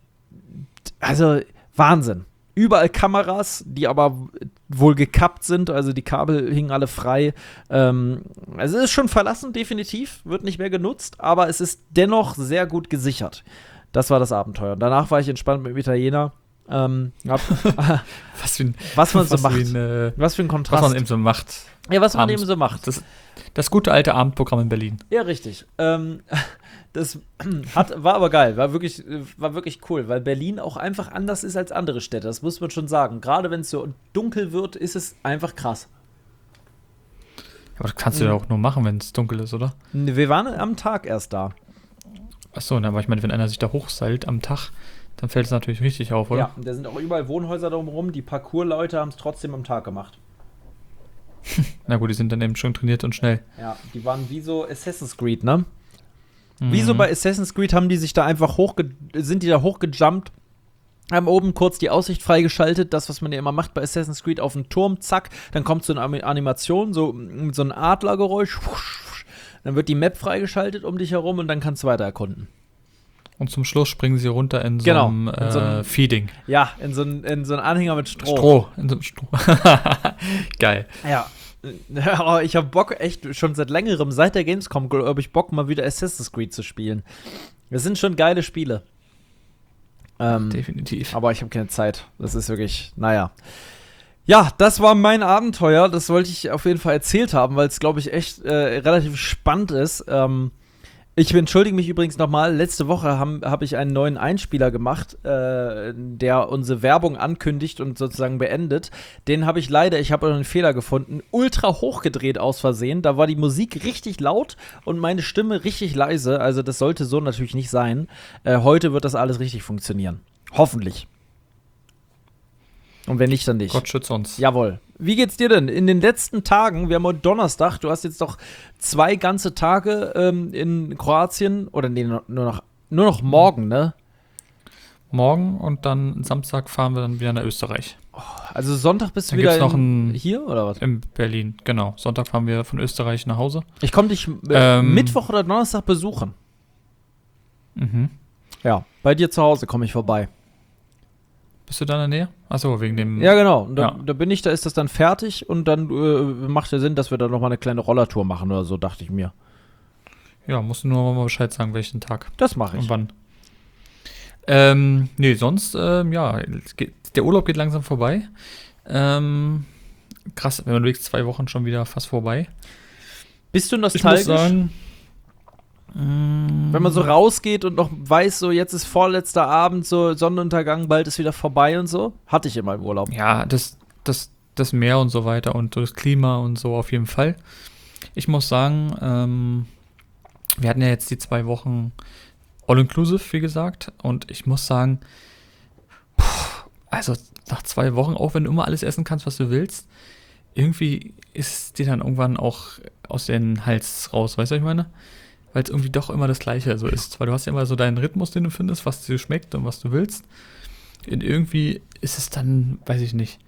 Also Wahnsinn. Überall Kameras, die aber wohl gekappt sind, also die Kabel hingen alle frei. Ähm, also es ist schon verlassen, definitiv, wird nicht mehr genutzt, aber es ist dennoch sehr gut gesichert. Das war das Abenteuer. Und danach war ich entspannt mit dem Italiener. Ähm, hab,
was, für ein,
was man so
was
macht.
Wie ein, äh,
was für ein Kontrast.
Was man eben so macht.
Ja, was man
Abends.
eben so macht.
Das, das gute alte Abendprogramm in Berlin.
Ja, richtig. Ähm, das hat, war aber geil, war wirklich, war wirklich cool, weil Berlin auch einfach anders ist als andere Städte, das muss man schon sagen. Gerade wenn es so dunkel wird, ist es einfach krass.
Aber das kannst du ja auch nur machen, wenn es dunkel ist, oder?
Wir waren am Tag erst da.
Achso, aber ich meine, wenn einer sich da hochseilt am Tag, dann fällt es natürlich richtig auf, oder?
Ja, da sind auch überall Wohnhäuser drumherum, die Parkour-Leute haben es trotzdem am Tag gemacht.
Na gut, die sind dann eben schon trainiert und schnell.
Ja, die waren wie so Assassin's Creed, ne?
Mhm.
Wie so bei Assassin's Creed haben die sich da einfach hochge sind die da hochgejumpt, haben oben kurz die Aussicht freigeschaltet, das, was man ja immer macht bei Assassin's Creed, auf den Turm, zack, dann kommt so eine Animation, so, so ein Adlergeräusch, wusch, wusch, dann wird die Map freigeschaltet um dich herum und dann kannst du weiter erkunden.
Und zum Schluss springen sie runter in so
Genau,
einem
in so einem-
äh, Feeding.
Ja, in so einen in so einen Anhänger mit Stroh.
Stroh. In so einem Stroh. Geil.
Ja. Ja, ich hab Bock, echt schon seit längerem, seit der Gamescom, glaube ich, Bock, mal wieder Assassin's Creed zu spielen. Das sind schon geile Spiele. Ähm,
Definitiv.
aber ich habe keine Zeit. Das ist wirklich, naja. Ja, das war mein Abenteuer. Das wollte ich auf jeden Fall erzählt haben, weil es, glaube ich, echt äh, relativ spannend ist. Ähm, ich entschuldige mich übrigens nochmal. Letzte Woche habe hab ich einen neuen Einspieler gemacht, äh, der unsere Werbung ankündigt und sozusagen beendet. Den habe ich leider, ich habe einen Fehler gefunden, ultra hochgedreht aus Versehen. Da war die Musik richtig laut und meine Stimme richtig leise. Also das sollte so natürlich nicht sein. Äh, heute wird das alles richtig funktionieren. Hoffentlich. Und wenn nicht, dann nicht.
Gott schütze uns.
Jawohl. Wie geht's dir denn? In den letzten Tagen, wir haben heute Donnerstag, du hast jetzt doch zwei ganze Tage ähm, in Kroatien, oder nee, nur noch, nur noch morgen, ne?
Morgen und dann Samstag fahren wir dann wieder nach Österreich.
Also Sonntag bist du
Dann
wieder
gibt's noch
in,
ein-
hier, oder was?
In Berlin, genau. Sonntag fahren wir von Österreich nach Hause.
Ich komme dich äh,
Ähm.
Mittwoch oder Donnerstag besuchen.
Mhm.
Ja, bei dir zu Hause komme ich vorbei.
Bist du da in der Nähe? Achso, wegen dem.
Ja, genau. Und da,
Ja.
da bin ich, da ist das dann fertig und dann äh, macht ja Sinn, dass wir da noch mal eine kleine Rollertour machen oder so, dachte ich mir.
Ja, musst du nur mal Bescheid sagen, welchen Tag
Das mache ich.
und wann. Ähm, nee, sonst, ähm, ja, es geht, der Urlaub geht langsam vorbei. Ähm, krass, wenn man überlegt, zwei Wochen schon wieder fast vorbei.
Bist du
Ich muss
nostalgisch?
sagen, mm,
Wenn man so rausgeht und noch weiß, so jetzt ist vorletzter Abend, so Sonnenuntergang, bald ist wieder vorbei und so. Hatte ich immer im Urlaub.
ja, das, das, das Meer und so weiter und so das Klima und so auf jeden Fall. Ich muss sagen, ähm, wir hatten ja jetzt die zwei Wochen All-Inclusive, wie gesagt, und ich muss sagen, puh, also nach zwei Wochen, auch wenn du immer alles essen kannst, was du willst, irgendwie ist dir dann irgendwann auch aus dem Hals raus, weißt du, was ich meine? Weil es irgendwie doch immer das Gleiche so ist. Weil du hast ja immer so deinen Rhythmus, den du findest, was dir schmeckt und was du willst. Und irgendwie ist es dann, weiß ich nicht.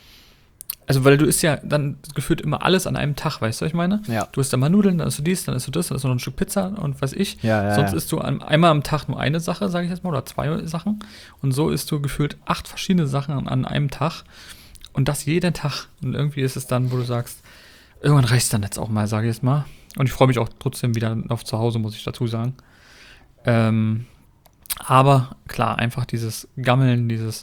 Also, weil du isst ja dann gefühlt immer alles an einem Tag, weißt du, was ich meine?
Ja.
Du isst dann mal Nudeln, dann isst du dies, dann isst du das, dann isst du noch ein Stück Pizza und weiß ich.
Ja, ja,
Sonst
ja.
isst du an, einmal am Tag nur eine Sache, sage ich jetzt mal, oder zwei Sachen. Und so isst du gefühlt acht verschiedene Sachen an, an einem Tag. Und das jeden Tag. Und irgendwie ist es dann, wo du sagst, irgendwann reicht es dann jetzt auch mal, sage ich jetzt mal. Und ich freue mich auch trotzdem wieder auf zu Hause, muss ich dazu sagen. Ähm, aber klar, einfach dieses Gammeln, dieses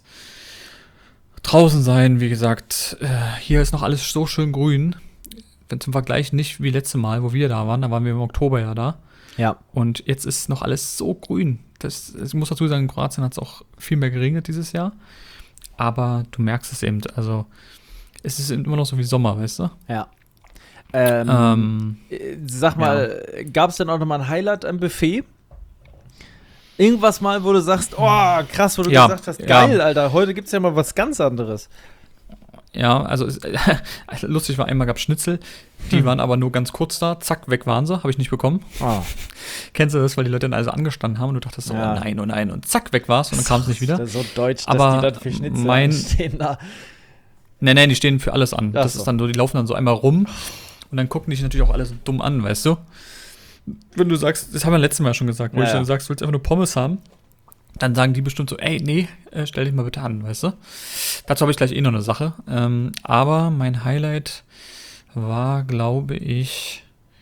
draußen sein, wie gesagt, äh, hier ist noch alles so schön grün. Wenn zum Vergleich nicht wie letzte Mal, wo wir da waren, da waren wir im Oktober ja da.
Ja.
Und jetzt ist noch alles so grün. Das, ich muss dazu sagen, in Kroatien hat es auch viel mehr geregnet dieses Jahr. Aber du merkst es eben, also es ist immer noch so wie Sommer, weißt du?
Ja. Ähm,
Ähm,
äh, sag mal, gab es denn auch noch mal ein Highlight am Buffet? Irgendwas mal, wo du sagst, oh, krass, wo du
Ja,
gesagt hast,
ja.
geil, Alter, heute gibt's ja mal was ganz anderes.
ja, also es, lustig war, einmal gab es Schnitzel, die
Hm.
waren aber nur ganz kurz da, zack, weg waren sie, habe ich nicht bekommen.
Oh,
Kennst du das, weil die Leute dann also angestanden haben und du dachtest so,
Ja.
oh nein, oh nein, und zack, weg war's und dann kam es nicht wieder.
Das ist so deutsch,
Aber
dass die dann für Schnitzel
mein-
stehen da.
Nee, nee, die stehen für alles an.
Ach
Das
so.
ist dann so, die laufen dann so einmal rum und dann gucken dich natürlich auch alle so dumm an, weißt du? Wenn du sagst, das haben wir letztes Mal schon gesagt, wo
Ja,
ich dann
ja.
sagst, du willst einfach nur Pommes haben, dann sagen die bestimmt so, ey, nee, äh, stell dich mal bitte an, weißt du? Dazu habe ich gleich eh noch eine Sache. Ähm, aber mein Highlight war, glaube ich,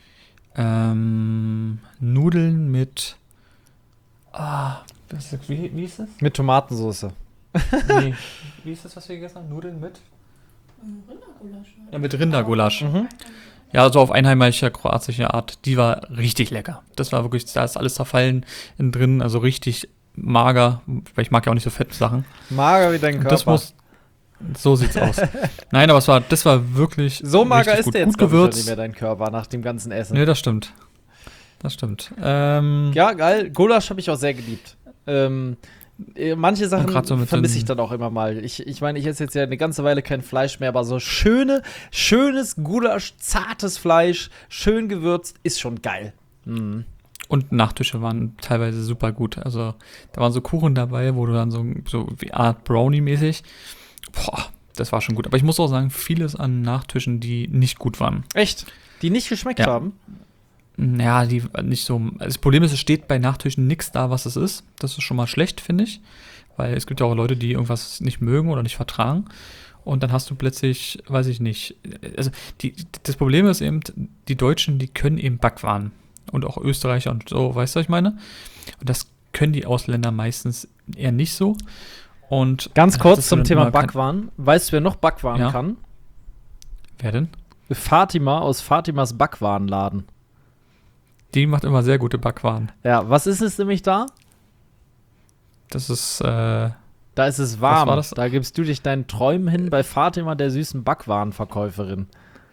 ähm, Nudeln mit, ah, das ist, wie, wie ist das?
Mit Tomatensauce.
Nee, wie ist das, was wir gegessen haben? Nudeln mit?
Rindergulasch.
Ja, mit Rindergulasch.
Mhm.
Ja, so auf einheimischer kroatischer Art. Die war richtig lecker. Das war wirklich, da ist alles zerfallen innen drin, also richtig mager, weil ich mag ja auch nicht so fette Sachen.
Mager wie dein
Und
Körper.
das muss, so sieht's aus. Nein, aber es war, das war wirklich
so mager
richtig
ist
gut,
der jetzt
gut
glaub ich, schon
gewürzt.
nicht mehr dein Körper nach dem ganzen Essen.
Nee, das stimmt. Das stimmt. Ähm,
Ja, geil. Gulasch habe ich auch sehr geliebt. Ähm, äh, manche Sachen
grad so mit
vermisse
den-
ich dann auch immer mal. Ich, ich meine, ich esse jetzt ja eine ganze Weile kein Fleisch mehr, aber so schöne, schönes Gulasch, zartes Fleisch, schön gewürzt, ist schon geil. Mhm.
Und Nachtische waren teilweise super gut. Also da waren so Kuchen dabei, wo du dann so, so wie Art Brownie-mäßig, boah, das war schon gut. Aber ich muss auch sagen, vieles an Nachtischen, die nicht gut waren.
Echt? Die nicht geschmeckt
Ja.
haben?
Ja, die nicht so. Das Problem ist, es steht bei Nachtischen nichts da, was es ist. Das ist schon mal schlecht, finde ich. Weil es gibt ja auch Leute, die irgendwas nicht mögen oder nicht vertragen. Und dann hast du plötzlich, weiß ich nicht. Also die, das Problem ist eben, die Deutschen, die können eben Backwaren. Und auch Österreicher und so, weißt du, was ich meine? Und das können die Ausländer meistens eher nicht so. Und
Ganz
dann
kurz
hattest du
zum
dann
Thema
immer kein-
Backwaren. Weißt du, wer noch Backwaren
Ja.
kann?
Wer denn?
Fatima aus Fatimas Backwarenladen.
Die macht immer sehr gute Backwaren.
Ja, was ist es nämlich da?
Das ist, äh,
Da ist es warm.
war das?
Da gibst du dich deinen Träumen hin bei Fatima, der süßen Backwarenverkäuferin.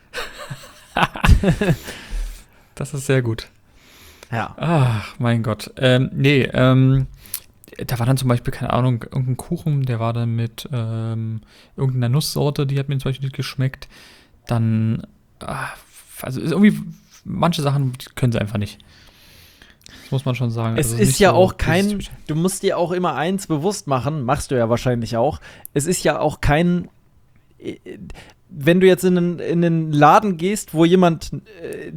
das ist sehr gut.
Ja.
Ach, mein Gott. Ähm, nee, ähm, da war dann zum Beispiel, keine Ahnung, irgendein Kuchen, der war dann mit ähm, irgendeiner Nusssorte, die hat mir zum Beispiel nicht geschmeckt. Dann, ah, also ist irgendwie, manche Sachen die können sie einfach nicht. Das muss man schon sagen.
Es
Also
ist
nicht
ja
so
auch
dieses
kein,
Typische.
du musst dir auch immer eins bewusst machen, machst du ja wahrscheinlich auch, es ist ja auch kein, äh, wenn du jetzt in einen, in einen Laden gehst, wo jemand äh,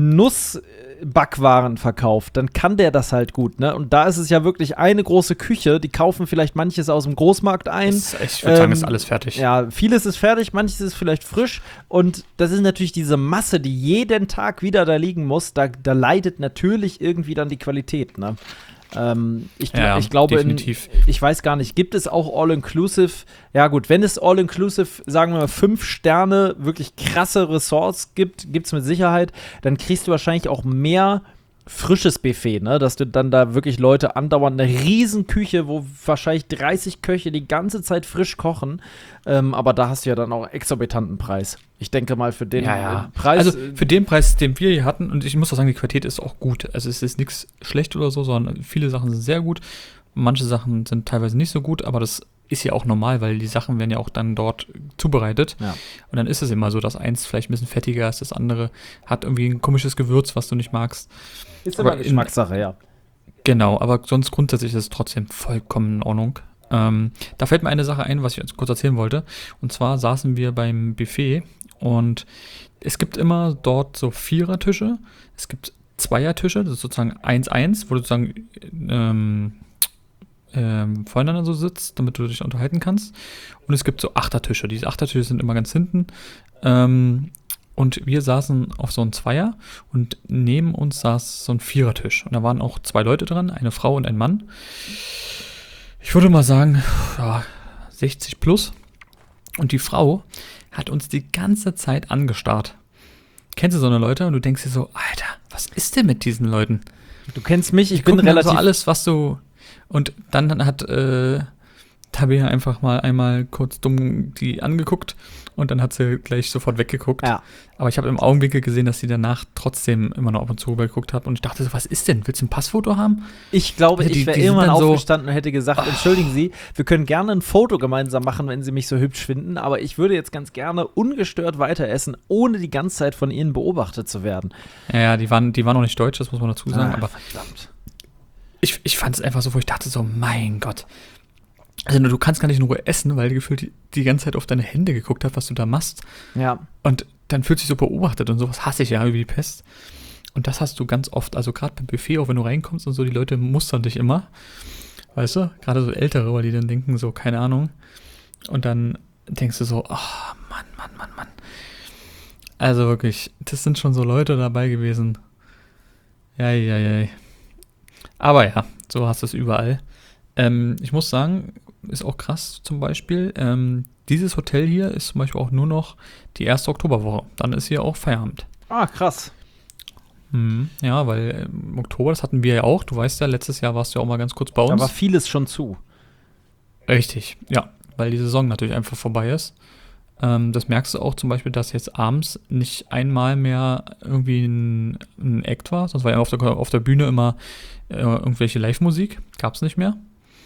Nussbackwaren verkauft, dann kann der das halt gut, ne? Und da ist es ja wirklich eine große Küche, die kaufen vielleicht manches aus dem Großmarkt ein.
Ist, ich würde sagen,
ähm,
ist alles fertig.
Ja, vieles ist fertig, manches ist vielleicht frisch. Und das ist natürlich diese Masse, die jeden Tag wieder da liegen muss. Da, da leidet natürlich irgendwie dann die Qualität. Ne? Ähm, ich, gl-
Ja,
ich glaube, in,
definitiv.
ich weiß gar nicht, gibt es auch All-Inclusive? Ja, gut, wenn es All-Inclusive, sagen wir mal, fünf Sterne, wirklich krasse Ressorts gibt, gibt es mit Sicherheit, dann kriegst du wahrscheinlich auch mehr frisches Buffet, ne? Dass du dann da wirklich Leute andauernd eine riesen Küche, wo wahrscheinlich dreißig Köche die ganze Zeit frisch kochen, ähm, aber da hast du ja dann auch exorbitanten Preis. Ich denke mal für den
Ja, ja.
äh, Preis.
Also für den Preis, den wir hier hatten, und ich muss auch sagen, die Qualität ist auch gut. Also es ist nichts schlecht oder so, sondern viele Sachen sind sehr gut. Manche Sachen sind teilweise nicht so gut, aber das ist ja auch normal, weil die Sachen werden ja auch dann dort zubereitet.
Ja.
Und dann ist es immer so, dass eins vielleicht ein bisschen fettiger ist, das andere hat irgendwie ein komisches Gewürz, was du nicht magst.
ist
aber
immer
in-
Geschmackssache, ja.
Genau, aber sonst grundsätzlich ist es trotzdem vollkommen in Ordnung. Ähm, da fällt mir eine Sache ein, was ich jetzt kurz erzählen wollte. Und zwar saßen wir beim Buffet und es gibt immer dort so Vierertische. Es gibt Zweiertische, das ist sozusagen eins eins, wo du sozusagen ähm, ähm, voneinander so sitzt, damit du dich unterhalten kannst. Und es gibt so Achtertische. Diese Achtertische sind immer ganz hinten. Ähm, und wir saßen auf so einem Zweier und neben uns saß so ein Vierertisch. Und da waren auch zwei Leute dran, eine Frau und ein Mann. Ich würde mal sagen, ja, sechzig plus. Und die Frau hat uns die ganze Zeit angestarrt. Kennst du so eine Leute? Und du denkst dir so, Alter, was ist denn mit diesen Leuten?
Du kennst mich, ich
Die
bin
gucken dann
relativ.
so alles, was du. Und dann hat äh, Tabea einfach mal einmal kurz dumm die angeguckt und dann hat sie gleich sofort weggeguckt.
Ja.
Aber ich habe im Augenwinkel gesehen, dass sie danach trotzdem immer noch ab und zu rüber geguckt hat. Und ich dachte so, was ist denn? Willst du ein Passfoto haben?
Ich glaube,
Also die-
ich wäre
die sind
irgendwann
dann so-
aufgestanden und hätte gesagt, entschuldigen Sie, wir können gerne ein Foto gemeinsam machen, wenn Sie mich so hübsch finden, aber ich würde jetzt ganz gerne ungestört weiter essen, ohne die ganze Zeit von Ihnen beobachtet zu werden.
Ja, ja, die waren, die waren noch nicht deutsch, das muss man dazu sagen.
Ah,
aber
verdammt.
ich, ich fand es einfach so, wo ich dachte so, mein Gott. Also du kannst gar nicht in Ruhe essen, weil die gefühlt die, die ganze Zeit auf deine Hände geguckt hat, was du da machst.
Ja.
Und dann fühlt sich so beobachtet und sowas hasse ich ja wie die Pest. Und das hast du ganz oft, also gerade beim Buffet, auch wenn du reinkommst und so, die Leute mustern dich immer. Weißt du? Gerade so Ältere, weil die dann denken so, keine Ahnung. Und dann denkst du so, oh Mann, Mann, Mann, Mann. Also wirklich, das sind schon so Leute dabei gewesen. Ja, ja, ja. Aber ja, so hast du es überall. Ähm, ich muss sagen, ist auch krass zum Beispiel, ähm, dieses Hotel hier ist zum Beispiel auch nur noch die erste Oktoberwoche. Dann ist hier auch Feierabend.
Ah, krass.
Mhm. Ja, weil im Oktober, das hatten wir ja auch. Du weißt ja, letztes Jahr warst du ja auch mal ganz kurz bei
Da
uns.
war vieles schon zu.
Richtig, ja, weil die Saison natürlich einfach vorbei ist. Ähm, das merkst du auch zum Beispiel, dass jetzt abends nicht einmal mehr irgendwie ein, ein Act war, sonst war ja auf der, auf der Bühne immer äh, irgendwelche Live-Musik, gab es nicht mehr.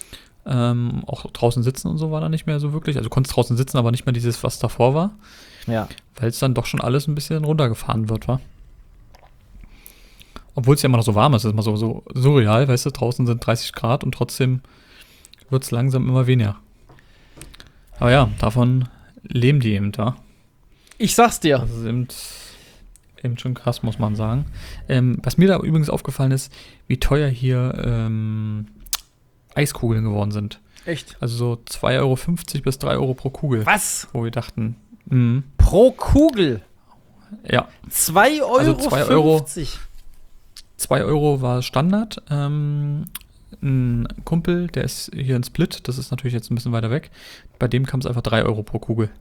Ähm, auch draußen sitzen und so war da nicht mehr so wirklich. Also konntest draußen sitzen, aber nicht mehr dieses, was davor war.
Ja.
Weil es dann doch schon alles ein bisschen runtergefahren wird, wa? Obwohl es ja immer noch so warm ist. Das ist immer so, so surreal, weißt du, draußen sind dreißig Grad und trotzdem wird es langsam immer weniger. Aber ja, davon leben die eben da.
Ich sag's dir.
Das ist eben, eben schon krass, muss man sagen. Ähm, was mir da übrigens aufgefallen ist, wie teuer hier ähm, Eiskugeln geworden sind.
Echt?
Also so zwei Euro fünfzig bis drei Euro pro Kugel.
Was?
Wo wir dachten, mh,
Pro Kugel?
ja,
zwei Euro
Also zwei Euro.
fünfzig.
zwei Euro war Standard. Ähm, ein Kumpel, der ist hier in Split, das ist natürlich jetzt ein bisschen weiter weg. Bei dem kam es einfach drei Euro pro Kugel.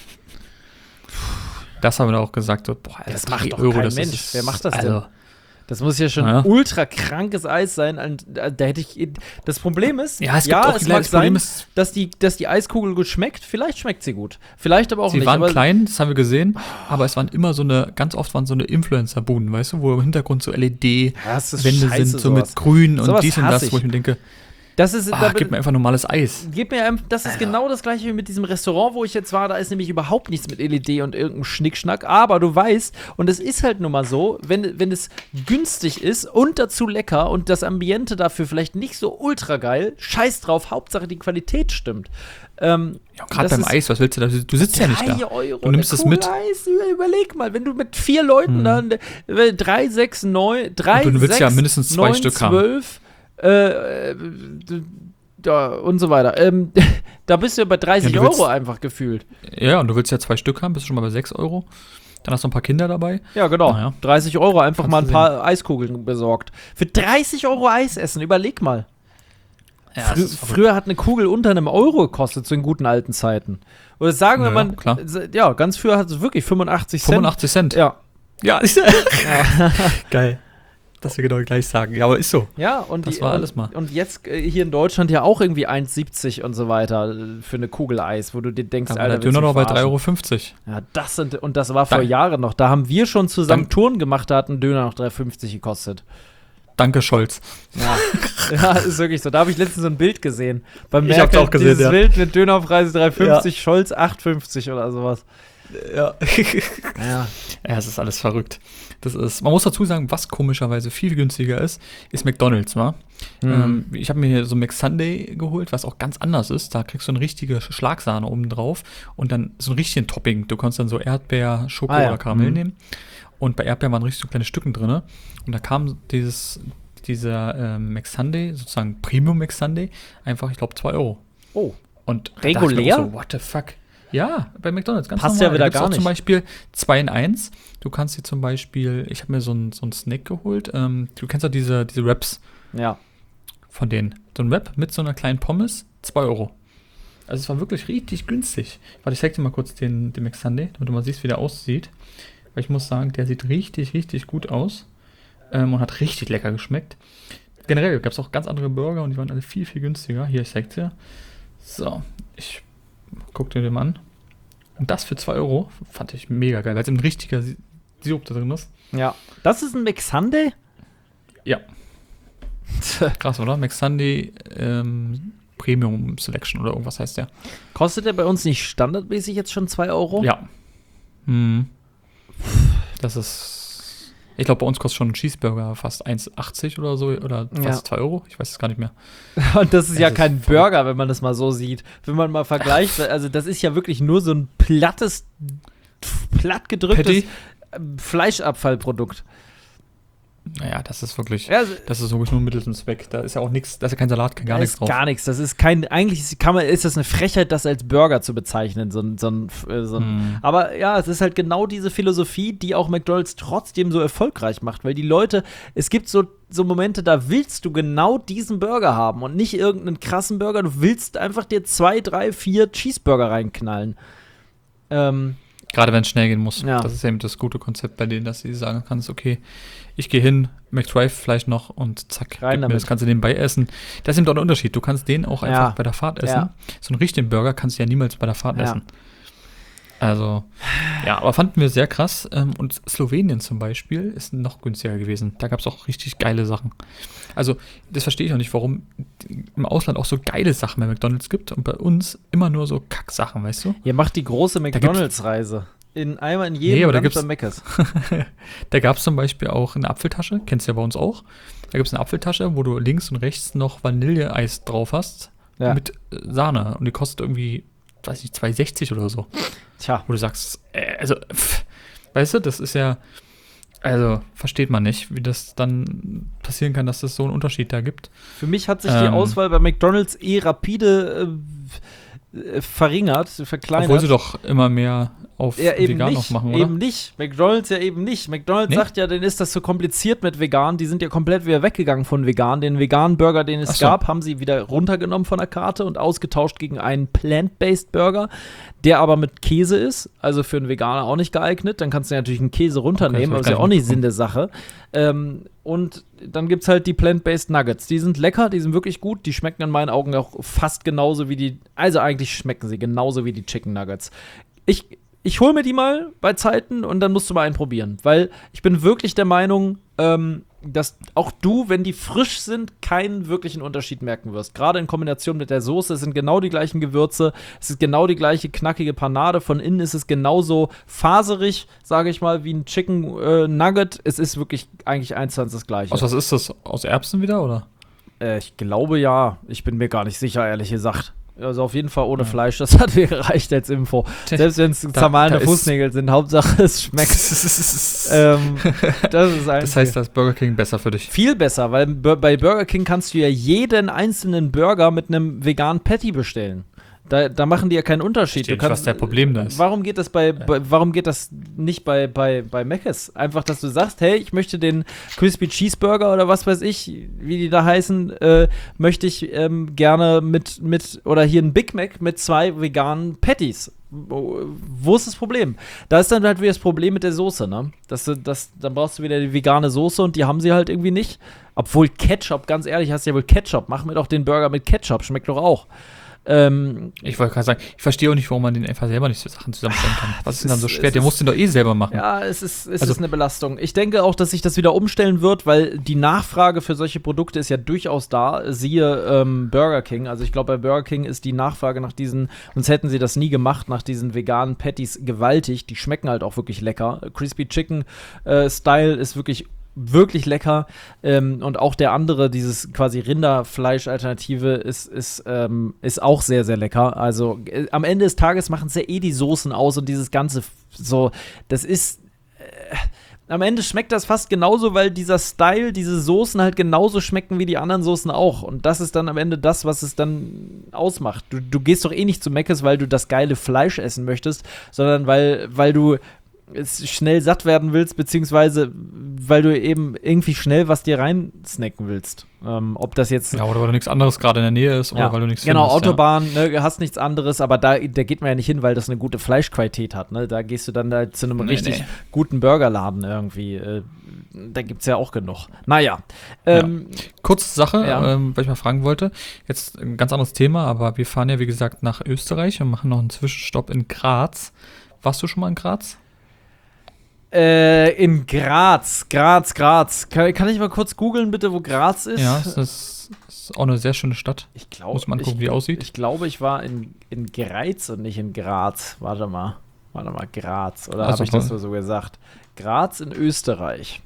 Das haben wir auch gesagt. So, boah, Alter,
Das
drei
macht doch
Euro,
kein
das
Mensch.
Ist,
Wer macht das
also,
denn? Das muss ja schon
Ja.
ultra krankes Eis sein. Und Da da hätte ich. Das Problem ist,
Ja, es gibt auch
es
leider
mag
das Problem
sein,
ist-
dass die, dass die Eiskugel gut schmeckt. Vielleicht schmeckt sie gut. Vielleicht aber auch
Sie
nicht.
waren
aber
klein, das haben wir gesehen, aber es waren immer so eine, ganz oft waren so eine Influencer-Buden, weißt du, wo im Hintergrund so L E D-Wände
Ja, das ist
sind,
scheiße,
so
sowas.
mit grün und
Sowas
dies und
hasse
das,
ich.
wo ich mir denke,
Das ist,
ah,
da,
gib mir einfach normales Eis.
Gib mir, ein- das ist genau das gleiche wie mit diesem Restaurant, wo ich jetzt war. Da ist nämlich überhaupt nichts mit L E D und irgendeinem Schnickschnack. Aber du weißt, und es ist halt nun mal so, wenn, wenn es günstig ist und dazu lecker und das Ambiente dafür vielleicht nicht so ultra geil, scheiß drauf, Hauptsache die Qualität stimmt. Ähm,
Ja, gerade
das
beim
ist
Eis, was willst du da? Du sitzt ja nicht da.
drei Euro,
Du nimmst
eine
es
Kugel
mit.
Eis, über- überleg mal, wenn du mit vier Leuten
Hm.
dann äh, drei, sechs, neun, drei,
Und du willst
sechs,
ja mindestens zwei
neun,
Stück haben.
zwölf, äh, äh, da und so weiter. Ähm, da bist du ja bei dreißig
Ja, du willst-
Euro einfach gefühlt.
Ja, und du willst ja zwei Stück haben, bist du schon mal bei sechs Euro. Dann hast du ein paar Kinder dabei.
Ja, genau.
Naja.
dreißig Euro einfach
Kannst
mal ein
du
paar Eiskugeln besorgt. Für dreißig Euro Eis essen, überleg mal.
Ja,
Frü früher hat eine Kugel unter einem Euro gekostet, zu den guten alten Zeiten. Oder sagen wir
Ja,
mal,
klar.
ja, ganz früher hat es wirklich fünfundachtzig Cent.
fünfundachtzig Cent.
Ja.
Ja, ist geil. Dass wir genau gleich sagen. Ja, aber ist so.
Ja, und,
Das
die,
war
und,
alles mal.
und jetzt äh, hier in Deutschland ja auch irgendwie eins siebzig und so weiter äh, für eine Kugel Eis, wo du dir denkst,
Da war
Alter,
der
willst du
Döner noch bei
mich
drei Euro
verarschen?
fünfzig.
Ja, das sind, und das war vor
Dank-
Jahren noch. Da haben wir schon zusammen
Dank-
Touren gemacht, da hat ein Döner noch drei fünfzig gekostet.
Danke, Scholz.
Ja, ja, ist wirklich so. Da habe ich letztens so ein Bild gesehen. Beim
Ich hab's
Merkel,
auch gesehen,
dieses
ja.
Bild mit Dönerpreis drei fünfzig, Scholz acht fünfzig oder sowas.
Ja.
Ja.
Ja, es ist alles verrückt. Das ist, man muss dazu sagen, was komischerweise viel günstiger ist, ist McDonald's, wa?
Mhm.
Ähm, ich habe mir hier so McSunday geholt, was auch ganz anders ist. Da kriegst du eine richtige Schlagsahne oben drauf und dann so ein richtigen Topping. Du kannst dann so Erdbeer, Schoko
Ah, ja.
oder Karamell
Mhm.
nehmen. Und bei Erdbeer waren richtig so kleine Stücken drin. Und da kam dieses, dieser ähm, McSunday, sozusagen Premium McSunday, einfach, ich glaube, zwei Euro.
Oh.
Und da dachte ich mir
Regulär?
auch so, what the fuck? Ja, bei McDonald's, ganz
Passt
normal.
ja wieder
Da gibt's
gar
auch zum
nicht.
Beispiel zwei in eins. Du kannst dir zum Beispiel, ich habe mir so einen so einen Snack geholt. Ähm, du kennst ja diese, diese Wraps
Ja.
von denen. So ein Wrap mit so einer kleinen Pommes, zwei Euro. Also es war wirklich richtig günstig. Warte, ich zeig dir mal kurz den, den McSunday, damit du mal siehst, wie der aussieht. Weil ich muss sagen, der sieht richtig, richtig gut aus. Ähm, und hat richtig lecker geschmeckt. Generell gab es auch ganz andere Burger und die waren alle viel, viel günstiger. Hier, ich zeig's dir. So, ich guck dir den mal an. Und das für zwei Euro fand ich mega geil, weil es ein richtiger Si- Sirup da drin ist.
Ja. Das ist ein McSunday?
Ja. Krass, oder? McSunday ähm, Premium Selection oder irgendwas heißt der.
Kostet der bei uns nicht standardmäßig jetzt schon zwei Euro?
Ja. Hm. Das ist. Ich glaube, bei uns kostet schon ein Cheeseburger fast eins achtzig oder so oder fast
Ja.
zwei Euro. Ich weiß es gar nicht mehr.
Und das ist
Es
ja
ist
kein
verrückt.
Burger, wenn man das mal so sieht. Wenn man mal vergleicht, also das ist ja wirklich nur so ein plattes, platt gedrücktes
Patty?
äh, Fleischabfallprodukt.
Naja, das ist wirklich.
Ja, also,
Das ist wirklich nur Mittel zum Zweck. Da ist ja auch nichts, da ist ja kein Salat, kein gar
da
nichts
ist
drauf.
gar nichts. Das ist kein, eigentlich ist, kann man, ist das eine Frechheit, das als Burger zu bezeichnen. So ein, so ein, äh, so ein,
Hm.
Aber ja, es ist halt genau diese Philosophie, die auch McDonald's trotzdem so erfolgreich macht, weil die Leute, es gibt so, so Momente, da willst du genau diesen Burger haben und nicht irgendeinen krassen Burger, du willst einfach dir zwei, drei, vier Cheeseburger reinknallen. Ähm,
Gerade wenn es schnell gehen muss.
Ja.
Das ist eben das gute Konzept bei denen, dass sie sagen kannst, okay, ich gehe hin, McDrive vielleicht noch und zack,
Rein
gib mir
damit.
das kannst du nebenbei essen. Das ist eben doch ein Unterschied. Du kannst den auch einfach
Ja.
bei der Fahrt essen.
Ja.
So einen richtigen Burger kannst du ja niemals bei der Fahrt
Ja.
essen. Also, ja, aber fanden wir sehr krass. Ähm, und Slowenien zum Beispiel ist noch günstiger gewesen. Da gab es auch richtig geile Sachen. Also, das verstehe ich auch nicht, warum im Ausland auch so geile Sachen bei McDonald's gibt und bei uns immer nur so Kacksachen, weißt du?
Ihr macht die große McDonalds-Reise. In einmal in jedem
Nee, aber da
Land
gibt's-
bei Mc's.
Da gab es zum Beispiel auch eine Apfeltasche, kennst du ja bei uns auch. Da gibt es eine Apfeltasche, wo du links und rechts noch Vanilleeis drauf hast
Ja.
mit äh, Sahne. Und die kostet irgendwie, weiß nicht, zwei sechzig oder so.
Tja,
Wo du sagst, äh, also, pff, weißt du, das ist ja, also, versteht man nicht, wie das dann passieren kann, dass es so einen Unterschied da gibt.
für mich hat sich die
Ähm.
Auswahl bei McDonalds eh rapide äh, äh, verringert, verkleinert.
Obwohl sie doch immer mehr auf
Ja, eben
vegan
nicht,
noch machen, oder?
eben nicht. McDonald's ja eben nicht. McDonald's
Nee?
sagt ja, denen ist das zu kompliziert mit vegan. Die sind ja komplett wieder weggegangen von vegan. Den veganen Burger, den es
Ach so.
gab, haben sie wieder runtergenommen von der Karte und ausgetauscht gegen einen Plant-Based Burger, der aber mit Käse ist. Also für einen Veganer auch nicht geeignet. Dann kannst du natürlich einen Käse runternehmen,
das
aber
hab
ist
ich
ja
gar
auch
nicht
nicht Sinn der Sache. Ähm, und dann gibt es halt die Plant-Based Nuggets. Die sind lecker, die sind wirklich gut. Die schmecken in meinen Augen auch fast genauso wie die, also eigentlich schmecken sie genauso wie die Chicken Nuggets. Ich, ich hole mir die mal bei Zeiten und dann musst du mal einen probieren. Weil ich bin wirklich der Meinung, ähm, dass auch du, wenn die frisch sind, keinen wirklichen Unterschied merken wirst. Gerade in Kombination mit der Soße, es sind genau die gleichen Gewürze, es ist genau die gleiche knackige Panade. Von innen ist es genauso faserig, sage ich mal, wie ein Chicken äh, Nugget. Es ist wirklich eigentlich eins zu eins das Gleiche.
Aus was ist das? Aus Erbsen wieder, oder?
Äh, ich glaube ja. Ich bin mir gar nicht sicher, ehrlich gesagt. Also auf jeden Fall ohne Fleisch, das hat mir gereicht als Info.
Tja,
Selbst wenn es
da-
zermahlene
da ist-
Fußnägel sind, Hauptsache es schmeckt. ähm, das ist ein
Das heißt, da ist Burger King besser für dich.
viel besser, weil bur- bei Burger King kannst du ja jeden einzelnen Burger mit einem veganen Patty bestellen. Da, da machen die ja keinen Unterschied.
Verstehe nicht, was der Problem da ist.
Warum geht das bei, bei warum geht das nicht bei, bei, bei Mc's? Einfach, dass du sagst, hey, ich möchte den Crispy Cheeseburger oder was weiß ich, wie die da heißen, äh, möchte ich ähm, gerne mit, mit, oder hier ein Big Mac mit zwei veganen Patties. Wo, wo ist das Problem? Da ist dann halt wieder das Problem mit der Soße, ne? Dass du, das, dann brauchst du wieder die vegane Soße und die haben sie halt irgendwie nicht. Obwohl Ketchup, ganz ehrlich, hast du ja wohl Ketchup. Mach mir doch den Burger mit Ketchup, schmeckt doch auch. Ähm,
Ich wollte gerade sagen, ich verstehe auch nicht, warum man den einfach selber nicht so Sachen zusammenstellen kann. Was ist denn dann so
ist-
schwer?
es
Der
ist-
muss den doch eh selber machen.
Ja, es ist, es
Also-
ist eine Belastung. Ich denke auch, dass sich das wieder umstellen wird, weil die Nachfrage für solche Produkte ist ja durchaus da. Siehe ähm, Burger King. Also ich glaube, bei Burger King ist die Nachfrage nach diesen, sonst hätten sie das nie gemacht, nach diesen veganen Patties gewaltig. Die schmecken halt auch wirklich lecker. Crispy Chicken äh, Style ist wirklich wirklich lecker. Ähm, und auch der andere, dieses quasi Rinderfleisch-Alternative, ist, ist, ähm, ist auch sehr, sehr lecker. Also äh, am Ende des Tages machen es ja eh die Soßen aus und dieses Ganze f- so, das ist. Äh, am Ende schmeckt das fast genauso, weil dieser Style, diese Soßen halt genauso schmecken wie die anderen Soßen auch. Und das ist dann am Ende das, was es dann ausmacht. Du, du gehst doch eh nicht zu Mc's, weil du das geile Fleisch essen möchtest, sondern weil, weil du es schnell satt werden willst, beziehungsweise weil du eben irgendwie schnell was dir rein snacken willst. Ähm, ob das jetzt
Ja, oder weil du nichts anderes gerade in der Nähe ist oder
ja,
weil du nichts
genau,
findest.
Autobahn, ne, hast nichts anderes, aber da, da geht man ja nicht hin, weil das eine gute Fleischqualität hat. Ne? Da gehst du dann da zu einem
Nee,
richtig
nee.
guten Burgerladen irgendwie. Äh, da gibt es ja auch genug. Naja. Ähm,
Ja. Kurze Sache,
Ja.
ähm, weil ich mal fragen wollte. Jetzt ein ganz anderes Thema, aber wir fahren ja, wie gesagt, nach Österreich und machen noch einen Zwischenstopp in Graz. Warst du schon mal in Graz?
äh, in Graz, Graz, Graz. Kann, kann ich mal kurz googeln, bitte, wo Graz ist?
Ja, es ist, es ist auch eine sehr schöne Stadt.
Ich glaube,
Muss man gucken,
ich,
wie die aussieht.
Ich glaube, ich war in, in Greiz und nicht in Graz. Warte mal. Warte mal, Graz. Oder
Also
habe ich das
voll.
nur so gesagt? Graz in Österreich.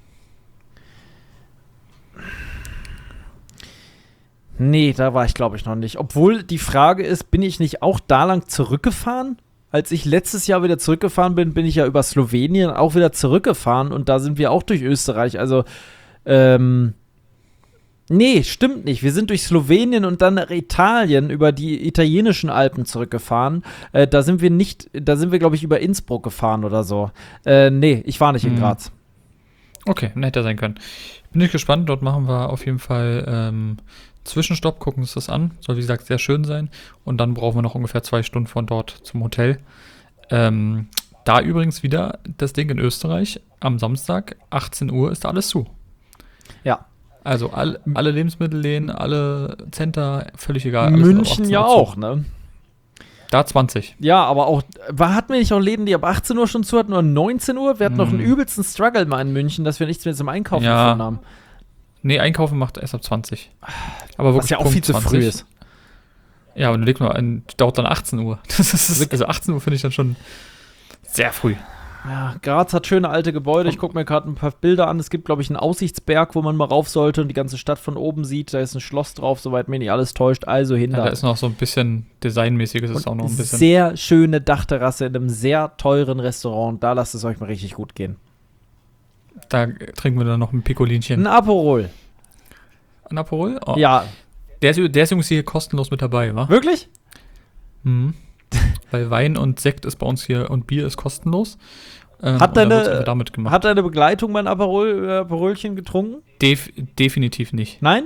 Nee, da war ich, glaube ich, noch nicht. Obwohl die Frage ist, bin ich nicht auch da lang zurückgefahren? Als ich letztes Jahr wieder zurückgefahren bin, bin ich ja über Slowenien auch wieder zurückgefahren und da sind wir auch durch Österreich. Also, ähm, nee, stimmt nicht. Wir sind durch Slowenien und dann nach Italien über die italienischen Alpen zurückgefahren. Äh, da sind wir nicht, da sind wir, glaube ich, über Innsbruck gefahren oder so. Äh, nee, ich war nicht in
Hm.
Graz.
Okay, dann hätte er sein können. Bin ich gespannt. Dort machen wir auf jeden Fall ähm, Zwischenstopp, gucken uns das an. Soll, wie gesagt, sehr schön sein. Und dann brauchen wir noch ungefähr zwei Stunden von dort zum Hotel. Ähm, da übrigens wieder das Ding in Österreich. Am Samstag, achtzehn Uhr, ist da alles zu.
Ja.
Also all, alle Lebensmittelläden, alle Center, völlig egal. Alles ab
München
achtzehn
ja
Uhr zu.
auch, ne?
Da zwanzig.
Ja, aber auch, war, hatten wir nicht auch Läden, die ab achtzehn Uhr schon zu hatten oder neunzehn Uhr? Wir hatten noch einen
Mm.
übelsten Struggle mal in München, dass wir nichts mehr zum Einkaufen
Ja.
gefunden haben.
Nee, einkaufen macht erst ab zwanzig. Aber
Was
wirklich
ja auch
Punkt
viel zu
zwanzig.
früh ist.
Ja, und du legst mal, ein, dauert dann achtzehn Uhr. Das ist, also achtzehn Uhr finde ich dann schon sehr früh.
Ja, Graz hat schöne alte Gebäude. Ich gucke mir gerade ein paar Bilder an. Es gibt, glaube ich, einen Aussichtsberg, wo man mal rauf sollte und die ganze Stadt von oben sieht. Da ist ein Schloss drauf, soweit mir nicht alles täuscht. Also hin
Ja,
da.
da ist noch so ein bisschen Designmäßiges, ist auch noch ein bisschen.
Sehr schöne Dachterrasse in einem sehr teuren Restaurant. Da lasst es euch mal richtig gut gehen.
Da trinken wir dann noch ein Picolinchen.
Ein Aperol.
Ein Aperol? Oh.
Ja,
Der ist, der ist übrigens hier kostenlos mit dabei, wa?
wirklich?
Mhm. Weil Wein und Sekt ist bei uns hier und Bier ist kostenlos. Ähm,
Hat
und dann
deine-
wird's einfach damit gemacht.
Hat deine Begleitung mein Aperol, äh, Aperolchen getrunken?
Def definitiv nicht.
Nein?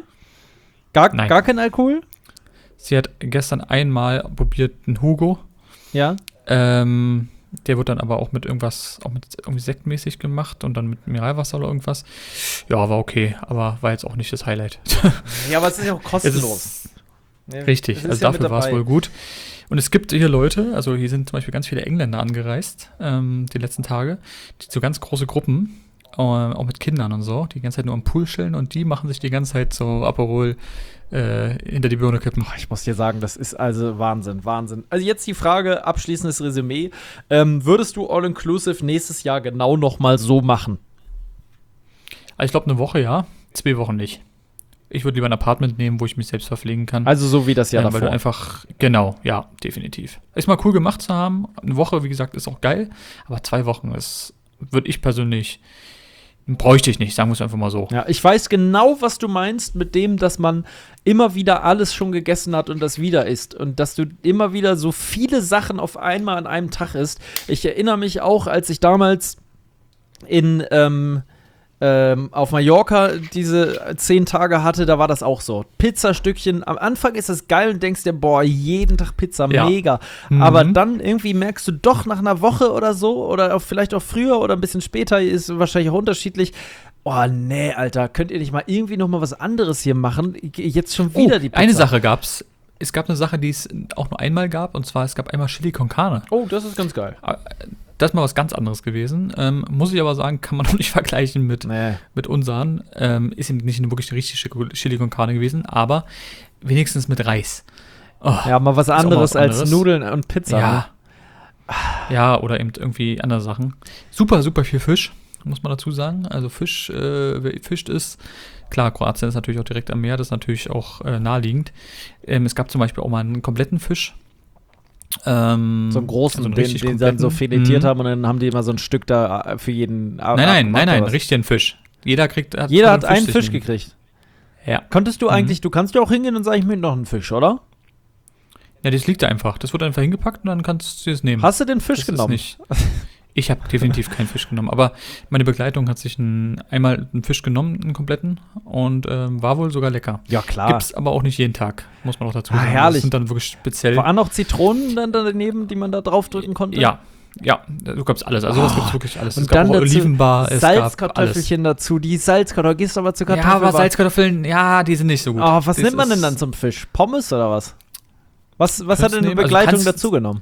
Gar,
Nein.
gar kein Alkohol?
Sie hat gestern einmal probiert einen Hugo.
Ja.
Ähm, der wird dann aber auch mit irgendwas, auch mit irgendwie sektmäßig gemacht und dann mit Mineralwasser oder irgendwas. Ja, war okay, aber war jetzt auch nicht das Highlight.
Ja, aber es ist ja auch
Es
kostenlos.
ist
Ja,
richtig,
es ist
also
ja
dafür
mit
war es
dabei.
wohl gut. Und es gibt hier Leute, also hier sind zum Beispiel ganz viele Engländer angereist, ähm, die letzten Tage, die so ganz große Gruppen, äh, auch mit Kindern und so, die die ganze Zeit nur am Pool chillen und die machen sich die ganze Zeit so Aperol äh, hinter die Birne kippen.
Ich muss dir sagen, das ist also Wahnsinn, Wahnsinn. Also jetzt die Frage, abschließendes Resümee. Ähm, würdest du All-Inclusive nächstes Jahr genau noch mal so machen?
Also ich glaube eine Woche ja, zwei Wochen nicht. Ich würde lieber ein Apartment nehmen, wo ich mich selbst verpflegen kann.
Also so wie das Jahr
Ähm, weil
davor.
du einfach, genau, ja, definitiv. Ist mal cool gemacht zu haben. Eine Woche, wie gesagt, ist auch geil. Aber zwei Wochen ist, würde ich persönlich, bräuchte ich nicht, sagen wir es einfach mal so.
Ja, ich weiß genau, was du meinst mit dem, dass man immer wieder alles schon gegessen hat und das wieder isst. Und dass du immer wieder so viele Sachen auf einmal an einem Tag isst. Ich erinnere mich auch, als ich damals in, ähm, ähm, auf Mallorca diese zehn Tage hatte, da war das auch so. Pizzastückchen, am Anfang ist das geil und denkst dir, boah, jeden Tag Pizza,
Ja.
mega.
Mhm.
Aber dann irgendwie merkst du doch nach einer Woche oder so oder auch vielleicht auch früher oder ein bisschen später, ist wahrscheinlich auch unterschiedlich. Oh, nee, Alter, könnt ihr nicht mal irgendwie noch mal was anderes hier machen? Jetzt schon wieder
Oh,
die Pizza.
eine Sache gab's. Es gab eine Sache, die es auch nur einmal gab, und zwar es gab einmal Chili con Carne.
Oh, das ist ganz geil.
Das ist mal was ganz anderes gewesen. Ähm, muss ich aber sagen, kann man noch nicht vergleichen mit,
Nee.
mit unseren. Ähm, ist eben nicht wirklich eine richtige Chili con Carne gewesen, aber wenigstens mit Reis. Oh,
Ja, mal was
auch mal
anderes
was
als
anderes.
Nudeln und Pizza.
ja.
Ne?
Ja, oder eben irgendwie andere Sachen. Super, super viel Fisch, muss man dazu sagen. Also Fisch, äh, wer fischt ist, klar, Kroatien ist natürlich auch direkt am Meer, das ist natürlich auch äh, naheliegend. Ähm, es gab zum Beispiel auch mal einen kompletten Fisch. Ähm,
So einen großen,
also einen
den,
richtig
den sie dann so
kompletten.
filetiert
Mhm.
haben und dann haben die immer so ein Stück da äh, für jeden.
Nein, nein, nein, nein, richtigen Fisch. Jeder kriegt. Hat
Jeder
von
hat
dem
einen
sich
Fisch
nehmen.
gekriegt.
Ja.
Konntest du
Mhm.
eigentlich, du kannst ja auch hingehen und sagen, ich möchte noch einen Fisch, oder?
Ja, das liegt da einfach. Das wird einfach hingepackt und dann kannst du es nehmen.
Hast du den Fisch
Das ist
genommen?
Nicht. Ich habe definitiv keinen Fisch genommen, aber meine Begleitung hat sich ein, einmal einen Fisch genommen, einen kompletten, und ähm, war wohl sogar lecker.
Ja, klar.
Gibt's aber auch nicht jeden Tag, muss man auch dazu
Ah,
sagen.
herrlich.
Das sind dann wirklich speziell.
Waren noch Zitronen dann daneben, die man da draufdrücken konnte?
Ja, ja, du gab's alles. Also,
Oh,
was gibt's wirklich alles.
Und
es gab
dann
auch
dazu
Olivenbar, es gab alles.
Salzkartoffelchen dazu. Die Salzkartoffeln, gehst aber zu
Ja,
Kartoffeln.
aber Salzkartoffeln, ja, die sind nicht so gut.
Oh, was
Das
nimmt man denn
ist-
dann zum Fisch? Pommes oder was? Was, was hat
Kannst
denn eine
nehmen, also
Begleitung
kannst-
dazu genommen?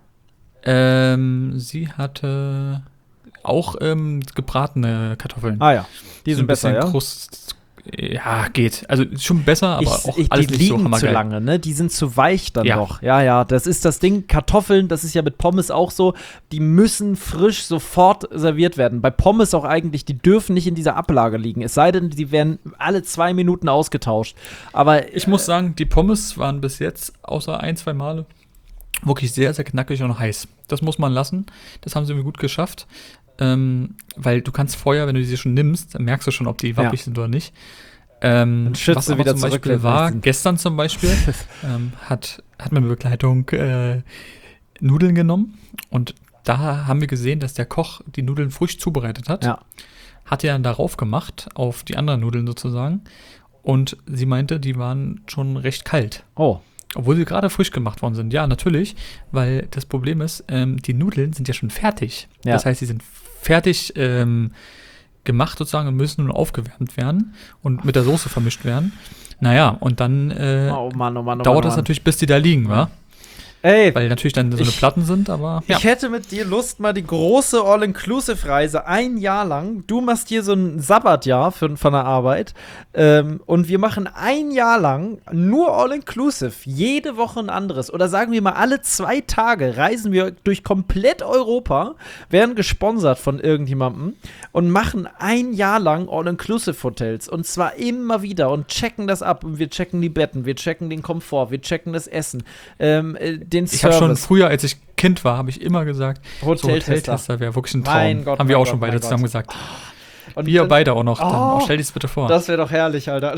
Ähm, sie hatte auch ähm, gebratene Kartoffeln.
Ah ja, die
So
sind
ein
besser,
bisschen
ja?
Krust, ja, geht. Also schon besser, aber
Ich,
auch
ich,
alles
die
nicht so
liegen zu
hammergeil.
lange, ne? Die sind zu weich dann
Ja.
noch. Ja, ja, das ist das Ding. Kartoffeln, das ist ja mit Pommes auch so, die müssen frisch sofort serviert werden. Bei Pommes auch eigentlich, die dürfen nicht in dieser Ablage liegen. Es sei denn, die werden alle zwei Minuten ausgetauscht. Aber
Ich muss sagen, die Pommes waren bis jetzt, außer ein, zwei Male, wirklich sehr, sehr knackig und heiß. Das muss man lassen. Das haben sie irgendwie gut geschafft. Ähm, weil du kannst vorher, wenn du sie schon nimmst, dann merkst du schon, ob die wappig
Ja.
sind oder nicht. Ähm,
Dann schützt
was
du
aber
wieder
zum
zurück,
Beispiel
wenn
war,
sie sind.
gestern zum Beispiel, ähm, hat, hat meine Begleitung äh, Nudeln genommen, und da haben wir gesehen, dass der Koch die Nudeln frisch zubereitet hat.
ja.
Hat er dann darauf gemacht, auf die anderen Nudeln sozusagen, und sie meinte, die waren schon recht kalt.
Oh.
Obwohl sie gerade frisch gemacht worden sind. Ja, natürlich, weil das Problem ist, ähm, die Nudeln sind ja schon fertig.
Ja.
Das heißt, sie sind fertig ähm, gemacht sozusagen und müssen nur aufgewärmt werden und mit der Soße vermischt werden. Naja, und dann äh,
Oh Mann, oh Mann, oh
dauert
Mann,
das
oh Mann.
natürlich, bis die da liegen, wa?
Ey,
Weil natürlich dann so eine
ich-
Platten sind, aber ja.
ich hätte mit dir Lust, mal die große All-Inclusive-Reise ein Jahr lang. Du machst hier so ein Sabbatjahr für, von der Arbeit. Ähm, und wir machen ein Jahr lang nur All-Inclusive. Jede Woche ein anderes. Oder sagen wir mal, alle zwei Tage reisen wir durch komplett Europa, werden gesponsert von irgendjemandem und machen ein Jahr lang All-Inclusive-Hotels. Und zwar immer wieder und checken das ab. Und wir checken die Betten, wir checken den Komfort, wir checken das Essen, ähm, äh, den
Ich habe schon
Service.
früher, als ich Kind war, habe ich immer gesagt, so
Hoteltester.
Hoteltester wäre wirklich ein Traum.
Mein Gott,
Haben wir
mein
auch
Gott,
schon beide
mein
zusammen
Gott.
gesagt.
Und
Wir
dann-
beide auch noch. Dann,
Oh,
oh, stell dir das bitte vor.
Das wäre doch herrlich, Alter.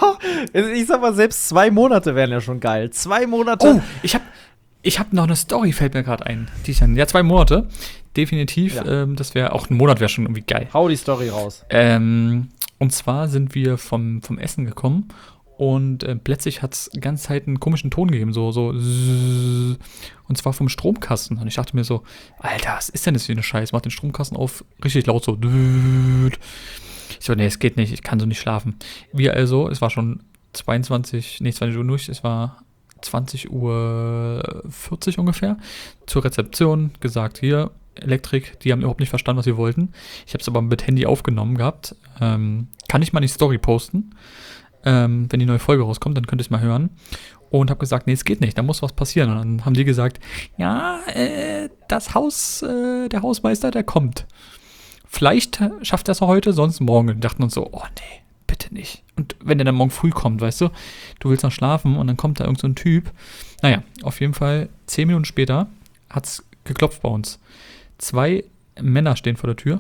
Ich sag mal, selbst zwei Monate wären ja schon geil. Zwei Monate.
oh, ich habe ich hab noch eine Story, fällt mir gerade ein. Die ich dann, ja, zwei Monate. Definitiv.
Ja.
Ähm, das wäre auch ein Monat wäre schon irgendwie geil.
Hau die Story raus.
Ähm, und zwar sind wir vom, vom Essen gekommen und äh, plötzlich hat es die ganze Zeit einen komischen Ton gegeben, so, so zzzz, und zwar vom Stromkasten. Und ich dachte mir so, Alter, was ist denn das für eine Scheiße? Mach den Stromkasten auf, richtig laut so. Ich so, nee, es geht nicht, ich kann so nicht schlafen. Wir also, es war schon zweiundzwanzig, nee, zwanzig Uhr durch, es war zwanzig Uhr vierzig ungefähr, zur Rezeption gesagt, hier, Elektrik, die haben überhaupt nicht verstanden, was wir wollten. Ich habe es aber mit Handy aufgenommen gehabt. Ähm, kann ich mal die Story posten? Ähm, wenn die neue Folge rauskommt, dann könnt ihr es mal hören. Und habe gesagt, nee, es geht nicht, da muss was passieren. Und dann haben die gesagt, ja, äh, das Haus, äh, der Hausmeister, der kommt. Vielleicht schafft er es heute, sonst morgen. Und dachten uns so, oh nee, bitte nicht. Und wenn der dann morgen früh kommt, weißt du, du willst noch schlafen und dann kommt da irgend so ein Typ. Naja, auf jeden Fall, zehn Minuten später hat es geklopft bei uns. Zwei Männer stehen vor der Tür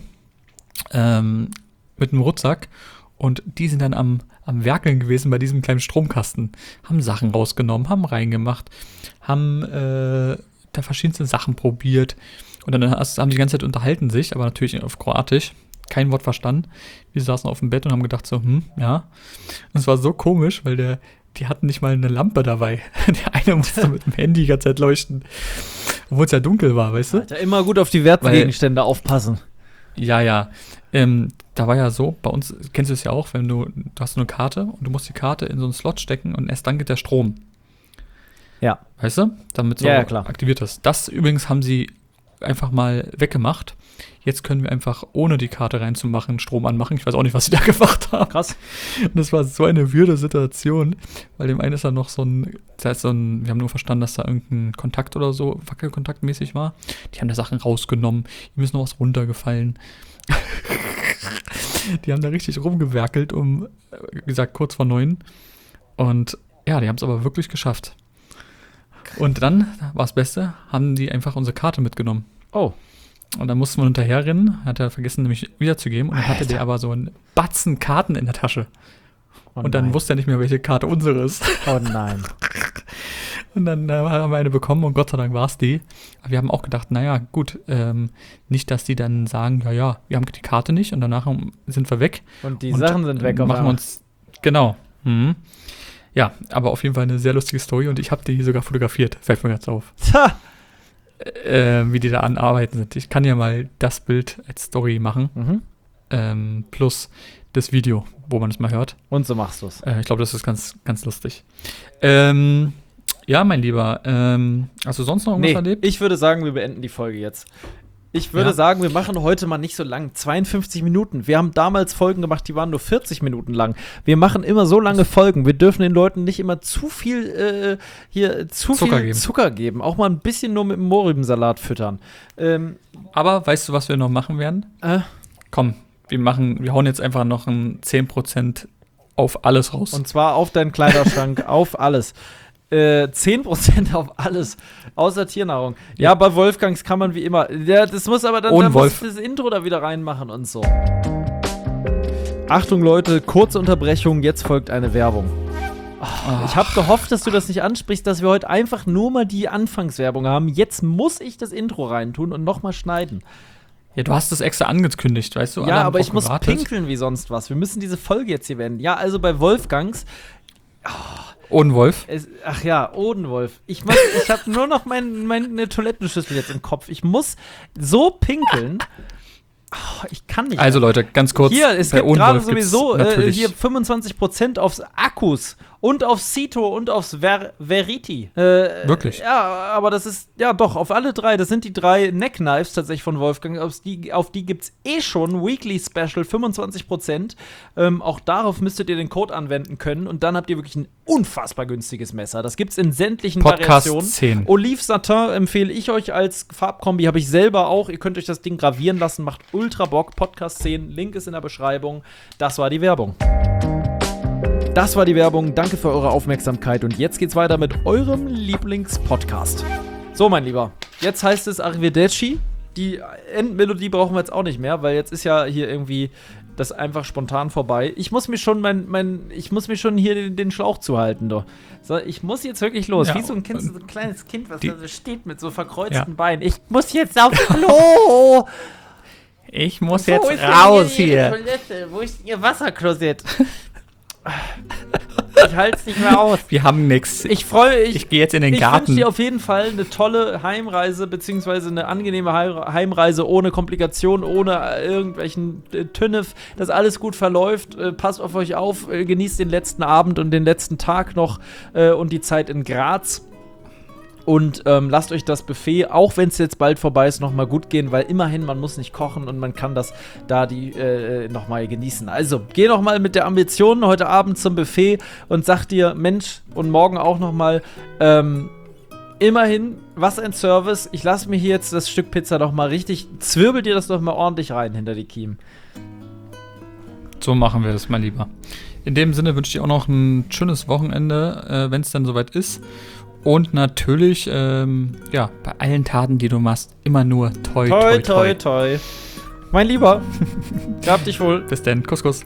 ähm, mit einem Rucksack und die sind dann am, am Werkeln gewesen bei diesem kleinen Stromkasten. Haben Sachen rausgenommen, haben reingemacht, haben äh, da verschiedenste Sachen probiert und dann hast- haben die die ganze Zeit unterhalten sich, aber natürlich auf Kroatisch. Kein Wort verstanden. Wir saßen auf dem Bett und haben gedacht so, hm, ja. Und es war so komisch, weil der, die hatten nicht mal eine Lampe dabei. Der eine musste mit dem Handy die ganze Zeit leuchten. Obwohl es ja dunkel war, weißt du?
Alter, immer gut auf die Wertgegenstände aufpassen.
Ja, ja. Ähm, da war ja so, bei uns, kennst du es ja auch, wenn du, du hast so eine Karte und du musst die Karte in so einen Slot stecken und erst dann geht der Strom.
Ja.
Weißt du? Damit so
Ja, ja, klar.
aktiviert ist. Das übrigens haben sie einfach mal weggemacht. Jetzt können wir einfach, ohne die Karte reinzumachen, Strom anmachen. Ich weiß auch nicht, was sie da gemacht haben.
Krass.
Und das war so eine weirde Situation, weil dem einen ist dann noch so ein, das heißt so ein, wir haben nur verstanden, dass da irgendein Kontakt oder so, Wackelkontaktmäßig war. Die haben da Sachen rausgenommen, ihm ist noch was runtergefallen. Die haben da richtig rumgewerkelt, um, wie gesagt, kurz vor neun. Und ja, die haben es aber wirklich geschafft. Und dann, war das Beste, haben die einfach unsere Karte mitgenommen.
Oh.
Und dann mussten wir hinterherrennen, hat er vergessen, nämlich wiederzugeben. Und dann hatte
Alter.
der aber so einen Batzen Karten in der Tasche.
Oh
und dann
nein.
wusste er nicht mehr, welche Karte unsere ist.
Oh nein.
Und dann äh, haben wir eine bekommen und Gott sei Dank war es die. Aber wir haben auch gedacht, naja, gut, ähm, nicht, dass die dann sagen, ja, ja, wir haben die Karte nicht und danach sind wir weg.
Und die
und
Sachen sind weg auf
machen
einmal.
uns, genau. Mhm. Ja, aber auf jeden Fall eine sehr lustige Story und ich habe die sogar fotografiert, fällt mir jetzt auf.
Tja.
Äh, wie die da an Arbeiten sind. Ich kann ja mal das Bild als Story machen,
Mhm.
ähm, plus das Video, wo man es mal hört.
Und so machst du's.
Äh, ich glaube, das ist ganz, ganz lustig. Ähm, ja, mein Lieber, ähm, hast du sonst noch irgendwas
Nee,
erlebt?
ich würde sagen, wir beenden die Folge jetzt. Ich würde
Ja.
sagen, wir machen heute mal nicht so lang. zweiundfünfzig Minuten. Wir haben damals Folgen gemacht, die waren nur vierzig Minuten lang. Wir machen immer so lange Folgen. Wir dürfen den Leuten nicht immer zu viel äh, hier zu
Zucker
viel
geben.
Zucker geben. Auch mal ein bisschen nur mit dem Mohrrübensalat füttern. Ähm,
Aber weißt du, was wir noch machen werden?
äh,
Komm, wir machen, wir hauen jetzt einfach noch ein zehn Prozent auf alles raus.
und zwar auf deinen Kleiderschrank, auf alles. Äh, zehn Prozent auf alles, außer Tiernahrung. Ja,
Ja.
bei Wolfgangs kann man wie immer. Ja, das muss aber dann,
Ohne
dann
Wolf.
muss das Intro da wieder reinmachen und so. Achtung, Leute, kurze Unterbrechung, jetzt folgt eine Werbung.
Ah.
Ich habe gehofft, dass du das nicht ansprichst, dass wir heute einfach nur mal die Anfangswerbung haben. Jetzt muss ich das Intro reintun und nochmal schneiden.
Ja, du hast das extra angekündigt, weißt du? Alle
Ja,
haben
aber
drauf
ich muss
gewartet.
pinkeln wie sonst was. Wir müssen diese Folge jetzt hier beenden. Ja, also bei Wolfgangs.
Ohne Wolf.
Es, ach ja, Odenwolf. Ich, muss- ich habe nur noch mein, meine Toilettenschüssel jetzt im Kopf. Ich muss so pinkeln. Oh, ich kann nicht.
Also Leute, ganz kurz.
hier, es
bei
gibt gerade
Odenwolf gibt's
sowieso äh,
natürlich
hier fünfundzwanzig Prozent aufs Akkus. und auf Cito und aufs Ver- Verity. Äh,
Wirklich?
Ja, aber das ist, ja doch, auf alle drei. Das sind die drei Neckknives tatsächlich von Wolfgang. Auf die, auf die gibt's eh schon Weekly Special fünfundzwanzig Prozent. Ähm, auch darauf müsstet ihr den Code anwenden können und dann habt ihr wirklich ein unfassbar günstiges Messer. Das gibt's in sämtlichen
Podcast
Variationen.
zehn.
Olive Satin empfehle ich euch als Farbkombi, habe ich selber auch. Ihr könnt euch das Ding gravieren lassen, macht ultra Bock. Podcast zehn, Link ist in der Beschreibung. Das war die Werbung. Das war die Werbung. Danke für eure Aufmerksamkeit und jetzt geht's weiter mit eurem Lieblingspodcast. So, mein Lieber, jetzt heißt es Arrivederci. Die Endmelodie brauchen wir jetzt auch nicht mehr, weil jetzt ist ja hier irgendwie das einfach spontan vorbei. Ich muss mir schon mein, mein ich muss mir schon hier den, den Schlauch zuhalten, doch. So, ich muss jetzt wirklich los.
Ja,
Wie so ein, kind, so ein kleines Kind, was
die,
da so steht mit so verkreuzten
ja.
Beinen. Ich muss jetzt aufs Klo.
Ich muss
Wo
jetzt
ist denn
raus
Ihre
hier.
Toilette? Wo ist Ihr Wasserklosett? Ich halte es nicht mehr aus.
Wir haben nix.
Ich freue mich.
Ich gehe jetzt in den
Ich
Garten.
wünsche dir auf jeden Fall eine tolle Heimreise, beziehungsweise eine angenehme Heir- Heimreise ohne Komplikationen, ohne äh, irgendwelchen äh, Tünnef, dass alles gut verläuft. Äh, passt auf euch auf, äh, genießt den letzten Abend und den letzten Tag noch äh, und die Zeit in Graz. Und ähm, lasst euch das Buffet, auch wenn es jetzt bald vorbei ist, nochmal gut gehen, weil immerhin, man muss nicht kochen und man kann das da die äh, nochmal genießen. Also, geh nochmal mit der Ambition heute Abend zum Buffet und sag dir, Mensch, und morgen auch nochmal, ähm, immerhin, was ein Service. Ich lasse mir hier jetzt das Stück Pizza doch mal richtig, zwirbel dir das doch mal ordentlich rein hinter die Kiemen.
So machen wir das, mein Lieber. In dem Sinne wünsche ich dir auch noch ein schönes Wochenende, äh, wenn es dann soweit ist. Und natürlich, ähm, ja, bei allen Taten, die du machst, immer nur toi, toi, toi.
Toi, toi, toi. Mein Lieber, grab dich wohl.
Bis dann, Kuss, Kuss.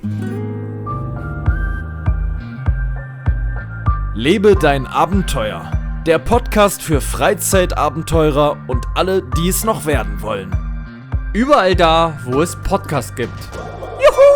Lebe dein Abenteuer. Der Podcast für Freizeitabenteurer und alle, die es noch werden wollen. Überall da, wo es Podcasts gibt. Juhu!